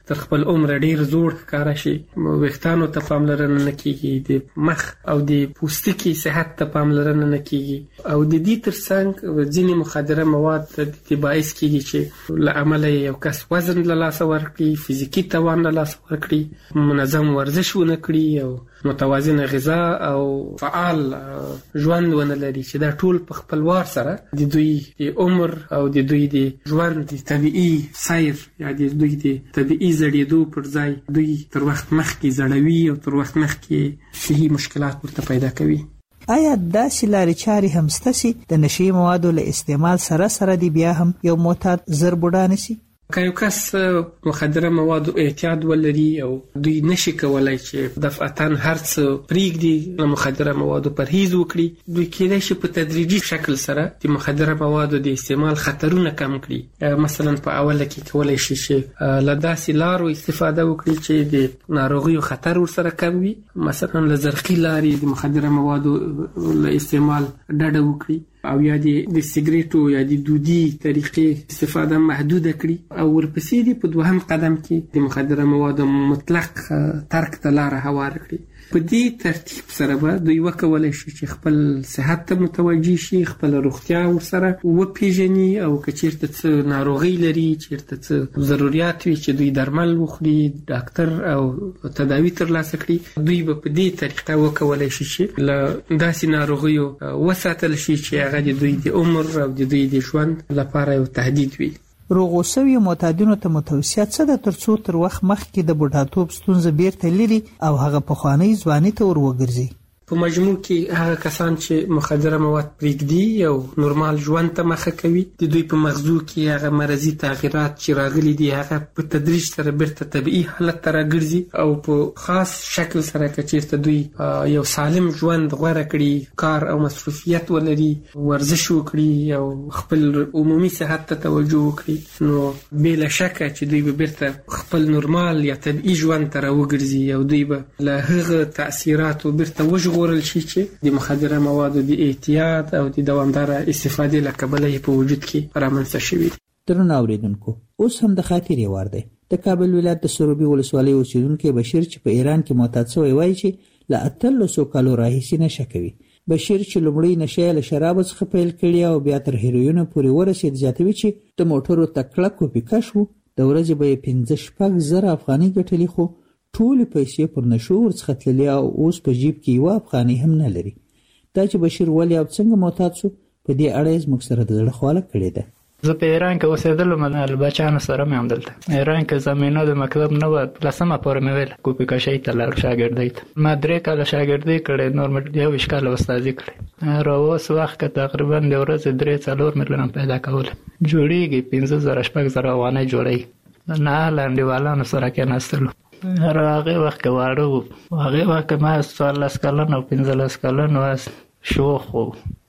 تر خپل عمر ډیر زوړ ښکاره شي، ویښتانو ته پاملرنه نه کیږي، د مخ او د پوستکي صحت ته پاملرنه نه کیږي، او د دې ترڅنګ ځینې مخدره مواد د باعث کیږي چې له امله یو کس وزن له لاسه ورکړي، فزیکي توان له لاسه ورکړي، منظم ورزش ونه کړي او متوازنه غذا او فعال ژوند ونه لري، چې دا ټول په خپلوار سره د دوی د عمر او د دوی د ژوند د طبيعي سیر یا د دوی د طبيعي زړېدو پر ځای دوی تر وخت مخکې زړوي او تر وخت مخکې صحي مشکلات ورته پیدا کوي. آیا داسې لارې چارې هم شته چې د نشي موادو له استعمال سره سره دی بیا هم یو معتاد زر بوډا نشي؟ که یو کس مخدره موادو اعتیاد ولري او دوی نشي کولای چې دفعتاً هر څه پرېږدي، له مخدره موادو پرهیز وکړي، دوی کېدای شي په تدریجي شکل سره د مخدره موادو د استعمال خطرونه کم کړي. مثلا په اوله کې کولای شي چې له داسې لارو استفاده وکړي چې د ناروغیو خطر ورسره کم وي، مثلا له زرخي لارې د مخدره موادو له استعمال ډډه وکړي، او یا د سیګریټو یا د دودي طریقې استفاده محدوده کړي، او ورپسې دي په دوهم قدم کې د مخدره موادو مطلق ترک ته لاره هواره کړي. په دې ترتیب سره به دوی وکولای شي چې خپل صحت ته متوجي شي، خپل روغتیا ورسره وپیژني، او که چیرته څه ناروغي لري، چیرته څه ضرورت وي چې دوی درمل وخوري، ډاکټر او تداوی ترلاسه کړي، دوی به په دې طریقه وکولای شي چې له داسې ناروغیو وساتل شي چې هغه د دوی د عمر او د دوی د ژوند لپاره یو تهدید وي. روغو سوي معتادینو ته متوصیه څه ده ترڅو تر وخت مخکې د بوډاتوب ستونزه بیرته لري او هغه پخوانی ځواني ته ور وګرځي؟ په مجموع کې هغه کسان چې مخدره مواد پرېږدي او نورمال ژوند ته مخه کوي، د دوی په مغزو کې هغه مرضي تغیرات چې راغلي دي هغه په تدریج سره بیرته طبيعي حالت ته راګرځي، او په خاص شکل سره که چیرته دوی یو سالم ژوند غوره کړي، کار او مصروفیت ولري، ورزش وکړي او خپل عمومي صحت ته توجه وکړي، نو بلا شکه چې دوی به بیرته خپل نورمال یا طبيعي ژوند ته راوګرځي، او دوی به له هغه تاثیراتو بیرته وژغورل شي چې د مخدره موادو د اعتیاد او د دوامداره استفادې له کبله په وجود کې رامنځته شوي. درنو اوریدونکو، اوس هم د خاطرې وار دی. د کابل ولایت د سروبي ولسوالۍ اوسیدونکی بشیر چې په ایران کې معتاد شوی وایي چې له 1800 کالو راهیسې نشه کوي. بشیر چې لومړی نشه له شراب څخه پیل کړي او بیا تر هیروین پورې ورسید، زیاتوي چې د موټرو تکړه کوپی کشو د ورځې به 15 زره افغانۍ ګټلې، خو ټول پیسې پر نشو ورڅخه تللې او اوس په جیب کې یو افغانۍ هم نه لري. دا چې بشیر ولې او څنګه معتاد شو، په دې اړه زموږ سره د زړه خواله کړې ده. زه په ایران کې اوسېدلم، د بچیانو سره مې هم دلته ایران کې زمینه د مکتب نه وه، لسمه پورې مې ویل کوپی کشۍ ته لاړ شاګردۍ ته. ما 3 کاله شاګردۍ کړې، نور مې 21 کاله استادي کړې. را اوس وخت کې تقریبا د ورځې 3-4 میلیونه پیدا کول جوړېږي، 15,000-16,000 افغانۍ جوړېږي. نه لنډیوالانو سره کېناستلو، هغه وخت کې واړه وو، هغه وخت ما 14 کلن او 15 کلن واس شوخ وو.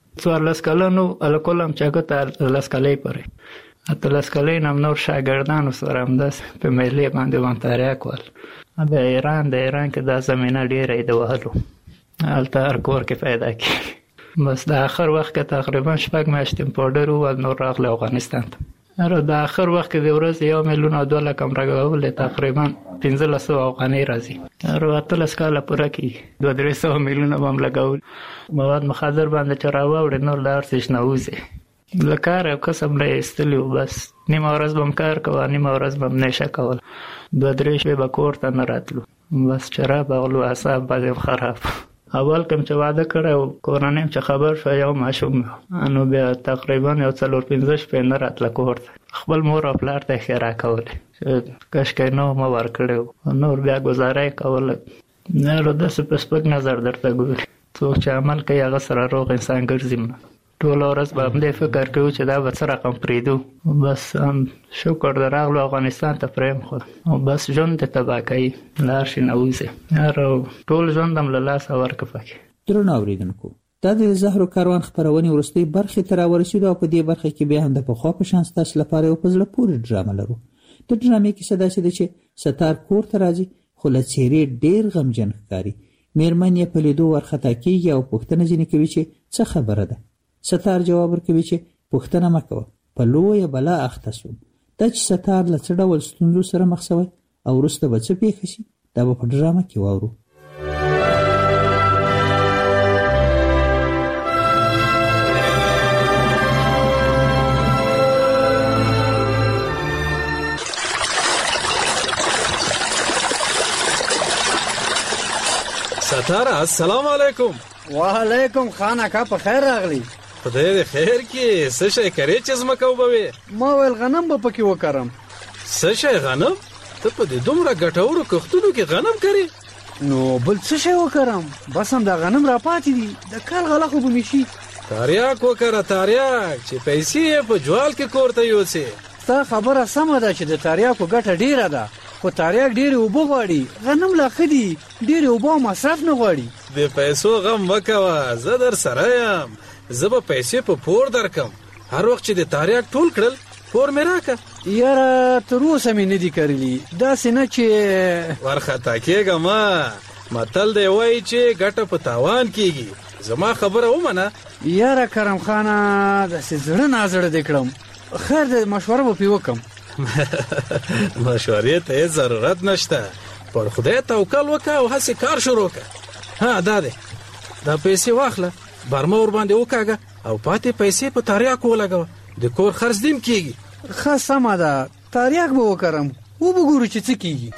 14 کلنو الکولم چې ته 10 کلې پرې 13 کلې نم نور شاګردانو سره هم داس په ملي باندې وانتاریا کول. د ایران کې د زمينه ډېرې د وهلو الته هر کور کې پیدا کی، بس د اخر وخت کې تقریبا 6 میاشتې پاوډر او نور راغله افغانستان ته. د اخر وخت کې د ورځې 1 میلیون او 2 لک امرګول تقریبا 1500 افغانۍ راځي. 13 کاله پوره کې 200 میلیون هم لګول. مواد مخدر باندې چراوه وړ نور لار څه نوځي، لکار او قسم نه استلیو، بس نیمه ورځ بم کار کوه، نیمه ورځ بم نشه کول، 2-3 شپې به کور ته نه راتلو، بس چرا بغلو اعصاب باندې خراب. اول کوم چې واده کړو کورنۍ چې خبر شو یو ماشوم، انو بیا تقریبا 4-5 شپې نه راتله کور ته، خپل مور او پلار ته خیره کول، کاشکې نو ما ور کړو، نور بیا گزاره کول. نه له داسې په سپک نظر درته ګوري، څوک چې عمل کوي هغه سره روغ انسان ګرځي. ټول ورځ به همدې فکر کوو چې دا به څه رقم پرېږدو، بس شکر د راغلو افغانستان ته پرېم خو او بس ژوند ته تباه کوي، لار شي نه وځي، ټول ژوند هم له لاسه ورکړه پکې. درنو اوریدونکو، دا د زهرو کاروان خپرونې وروستۍ برخې ته راورسېدو او په دې برخه کې بیا هم د پخوا په شان ستاسو لپاره یو په زړه پورې ډرامه لرو. د ډرامې کیسه داسې ده چې ستار کور ته راځي خو له څېرې ډېر غمجن ښکاري. مېرمن یې په لیدو ورخطا کېږي او پوښتنه ځینې کوي چې څه خبره ده. ستار جواب ورکوي چې پوښتنه مه کوه، په لویه بلا اخته سوم. دا چې ستار له څه ډول ستونزو سره مخ شوی او وروسته به څه پیښ شي دا به په ډرامه کې واورو. ستاره السلام علیکم. وعلیکم خان اکا په خیر راغلی. خدای دې خیر کې. څه شی کرې چې زمکه وبوي؟ ما ویل غنم به پکې وکرم. څه شی غنم؟ ته په دې دومره ګټورو کښتونو کې غنم کرې؟ نو بل څه شی وکرم؟ بس هم دا غنم را پاتې دي، د کال غله خو به مې شي. تاریاک وکړه تاریاک چې پیسې په جوال کې کور ته یوسې. ستا خبره سمه ده چې د تاریاکو ګټه ډیره ده، خو تاریاک ډېرې اوبه غواړي، غنم لا ښه دي، ډېرې اوبه مصرف نه غواړي. د پیسو غم مه کوه، زه در سره یم. زه به پیسې په پور درکم، هر وخت چې د تاریاک ټول کړل پور مې راکه. یاره تر اوسه مې نه دي کرلي، داسې نه چې ورخطا کېږه مه. متل دی وایي چې ګټه په تاوان کېږي. زما خبره ومنه. یاره کرم خانه داسې زړه نازړه دې کړم، خیر دی مشوره به پې وکم. مشورې ته ضرورت نشته، پر خدای توکل وکړه او هسې کار شروع کړه. ها دا دی، دا پیسې واخله، برمه ور باندې وکاږه او پاتې پیسې په تاریاک ولګوه، د کور خرڅ دیم کېږي. ښه سمه ده، تاریاک به وکرم، وبګورو چې څه کېږي.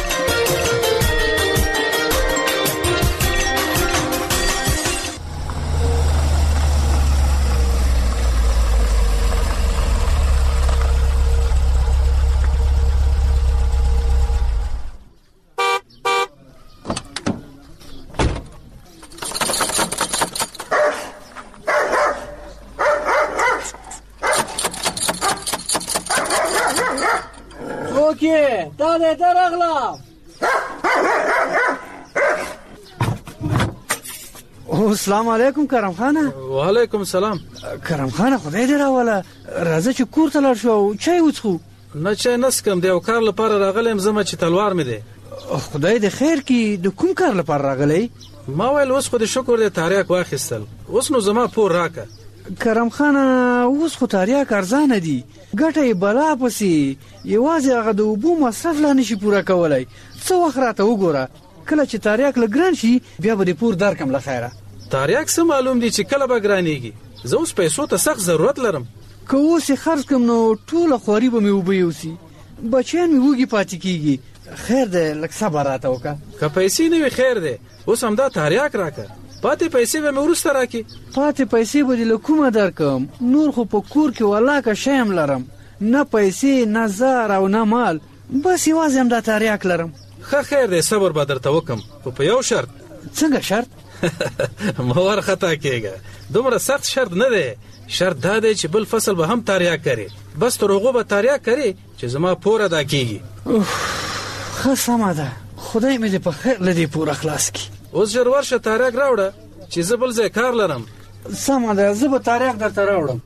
دا دې درغلا. السلام علیکم کرم خانه. وعلیکم السلام. کرم خانه خدای دې راوله، راځه چې کور ته لاړ شو او چای وڅښو. نه چای نسکم، د یو کار لپاره راغلی یم، زما چې تلوار مې دی. خدای دې خیر کړي. د کوم کار لپاره راغلی؟ ما ویل اوس خو د شکر د تاریاک واخیستل، اوس نو زما پور راکه. کرم خانه اوس خو تاریاک ارزانه دي، ګټه یې بلا پسې، یوازې هغه د اوبو مصرف لا نشي پوره کولی. څه وخت راته وګوره، کله چې تاریاک لږ ګران شي بیا به دې پور درکم له خیره. تاریاک څه معلوم دي چې کله به ګرانېږي؟ زه اوس پیسو ته سخت ضرورت لرم. که اوس یې خرڅ کړم نو ټوله خواري به مې اوبه یوسي، بچیان مې وږي پاتې کېږي. خیر دی لږ صبر راته وکړه. که پیسې نه وي خیر دی، اوس همدا تاریاک راکړه، پاتې پیسې به مې وروسته راکړي. پاتې پیسې به دې له کومه درکم؟ نور خو په کور کې ولاکه شی هم لرم، نه پیسې نه زر او نه مال، بس یوازې همدا تاریاک لرم. ښه خیر دی، صبر به درته وکم، خو په یو شرط. څنګه شرط؟ مه ورخطا کېږه، دومره سخت شرط نه دی. شرط دا دی چې بل فصل به هم تاریاک کرې، بس تر هغو به تاریاک کرې چې زما پور ادا کېږي. ښه سمه ده، خدای مې دې په خیر له دې پوره خلاص کړي. اوس ژر ورشه تاریاک راوړه چې زه بل ځای کار لرم. سمه ده، زه به تاریاک درته راوړم.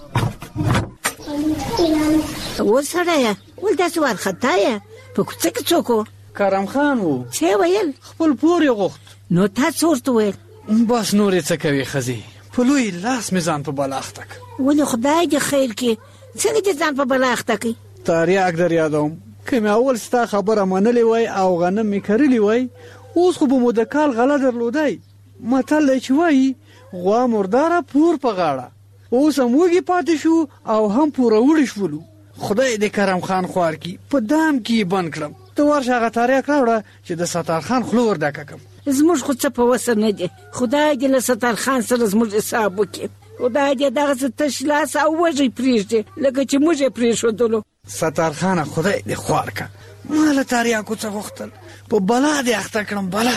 وسړیه ول داسې وارخطا یې، په کوڅه کې څوک و؟ کرم خان و. څه ویل؟ خپل پور یې غوښت. نو تا څه ورته ویل؟ بس نور یې څه کوي ښځې، په لوی لاس مې ځان په بلا اخته کړ. ولې خدای دې خیر کړي، څنګه دې ځان په بلا اخته کړي؟ تاریاک در یادوم، که مې اول ستا خبره منلې وای او غنم مې کرلی وای، اوس خو به مو د کال غله درلودی. متل دی چې وایي غوا مرداره پور په غاړه. اوس هم وږي پاتې شو او هم پوروړي شولو. خدای دې کرم خان خوار کړي، په دام کې یې بند کړم. ته ورشه هغه تاریاک راوړه چې د ستار خان خوله ور ډکه کړم. زموږ خو څه په وسه نه دی، خدای دې له ستار خان سره زموږ حساب وکړي. خدای دې دغسې تش لاس او وږی پرېږدي لکه چې موږ یې پرېښودلو. ستار خانه خدای دې خوار کړه، ما له تاریاکو څه غوښتل، په بلا دې اخته کړم. بلا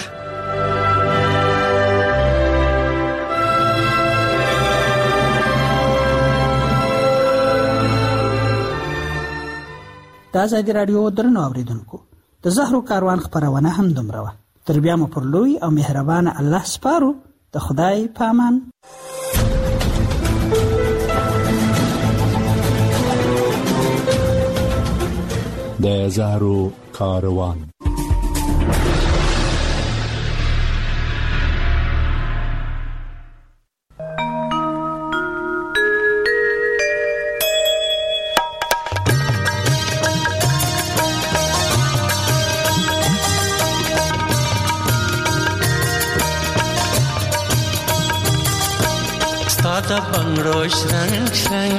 د ازادي راډیو درنو اوریدونکو، د زهرو کاروان خپرونه هم دومره وه. تر بیا مو پر لوی او مهربانه الله سپارو. د خدای په امان. د زهرو کاروان. ساده بنگړو شرنګ شرنګ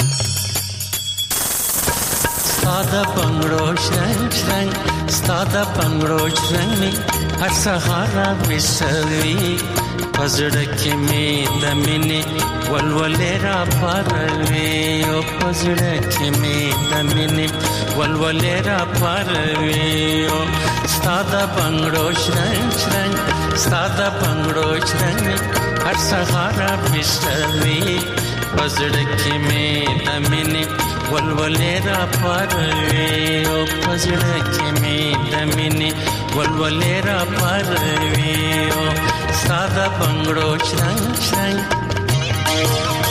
ساده بنگړو شرنګ شرنګ ساده بنگړو شرنګ هر سهار وسوي پزړه کې می د مینې ولولې را پروي او پزړه کې می د مینې ولولې را پروي او ساده بنگړو شرنګ شرنګ ساده بنگړو شرنګ هر سهار وسوي پزړه کې می د مینې ولولې را پروي او پزړه کې می د مینې ولولې را پروي او ساده بنگړو شرنګ شرنګ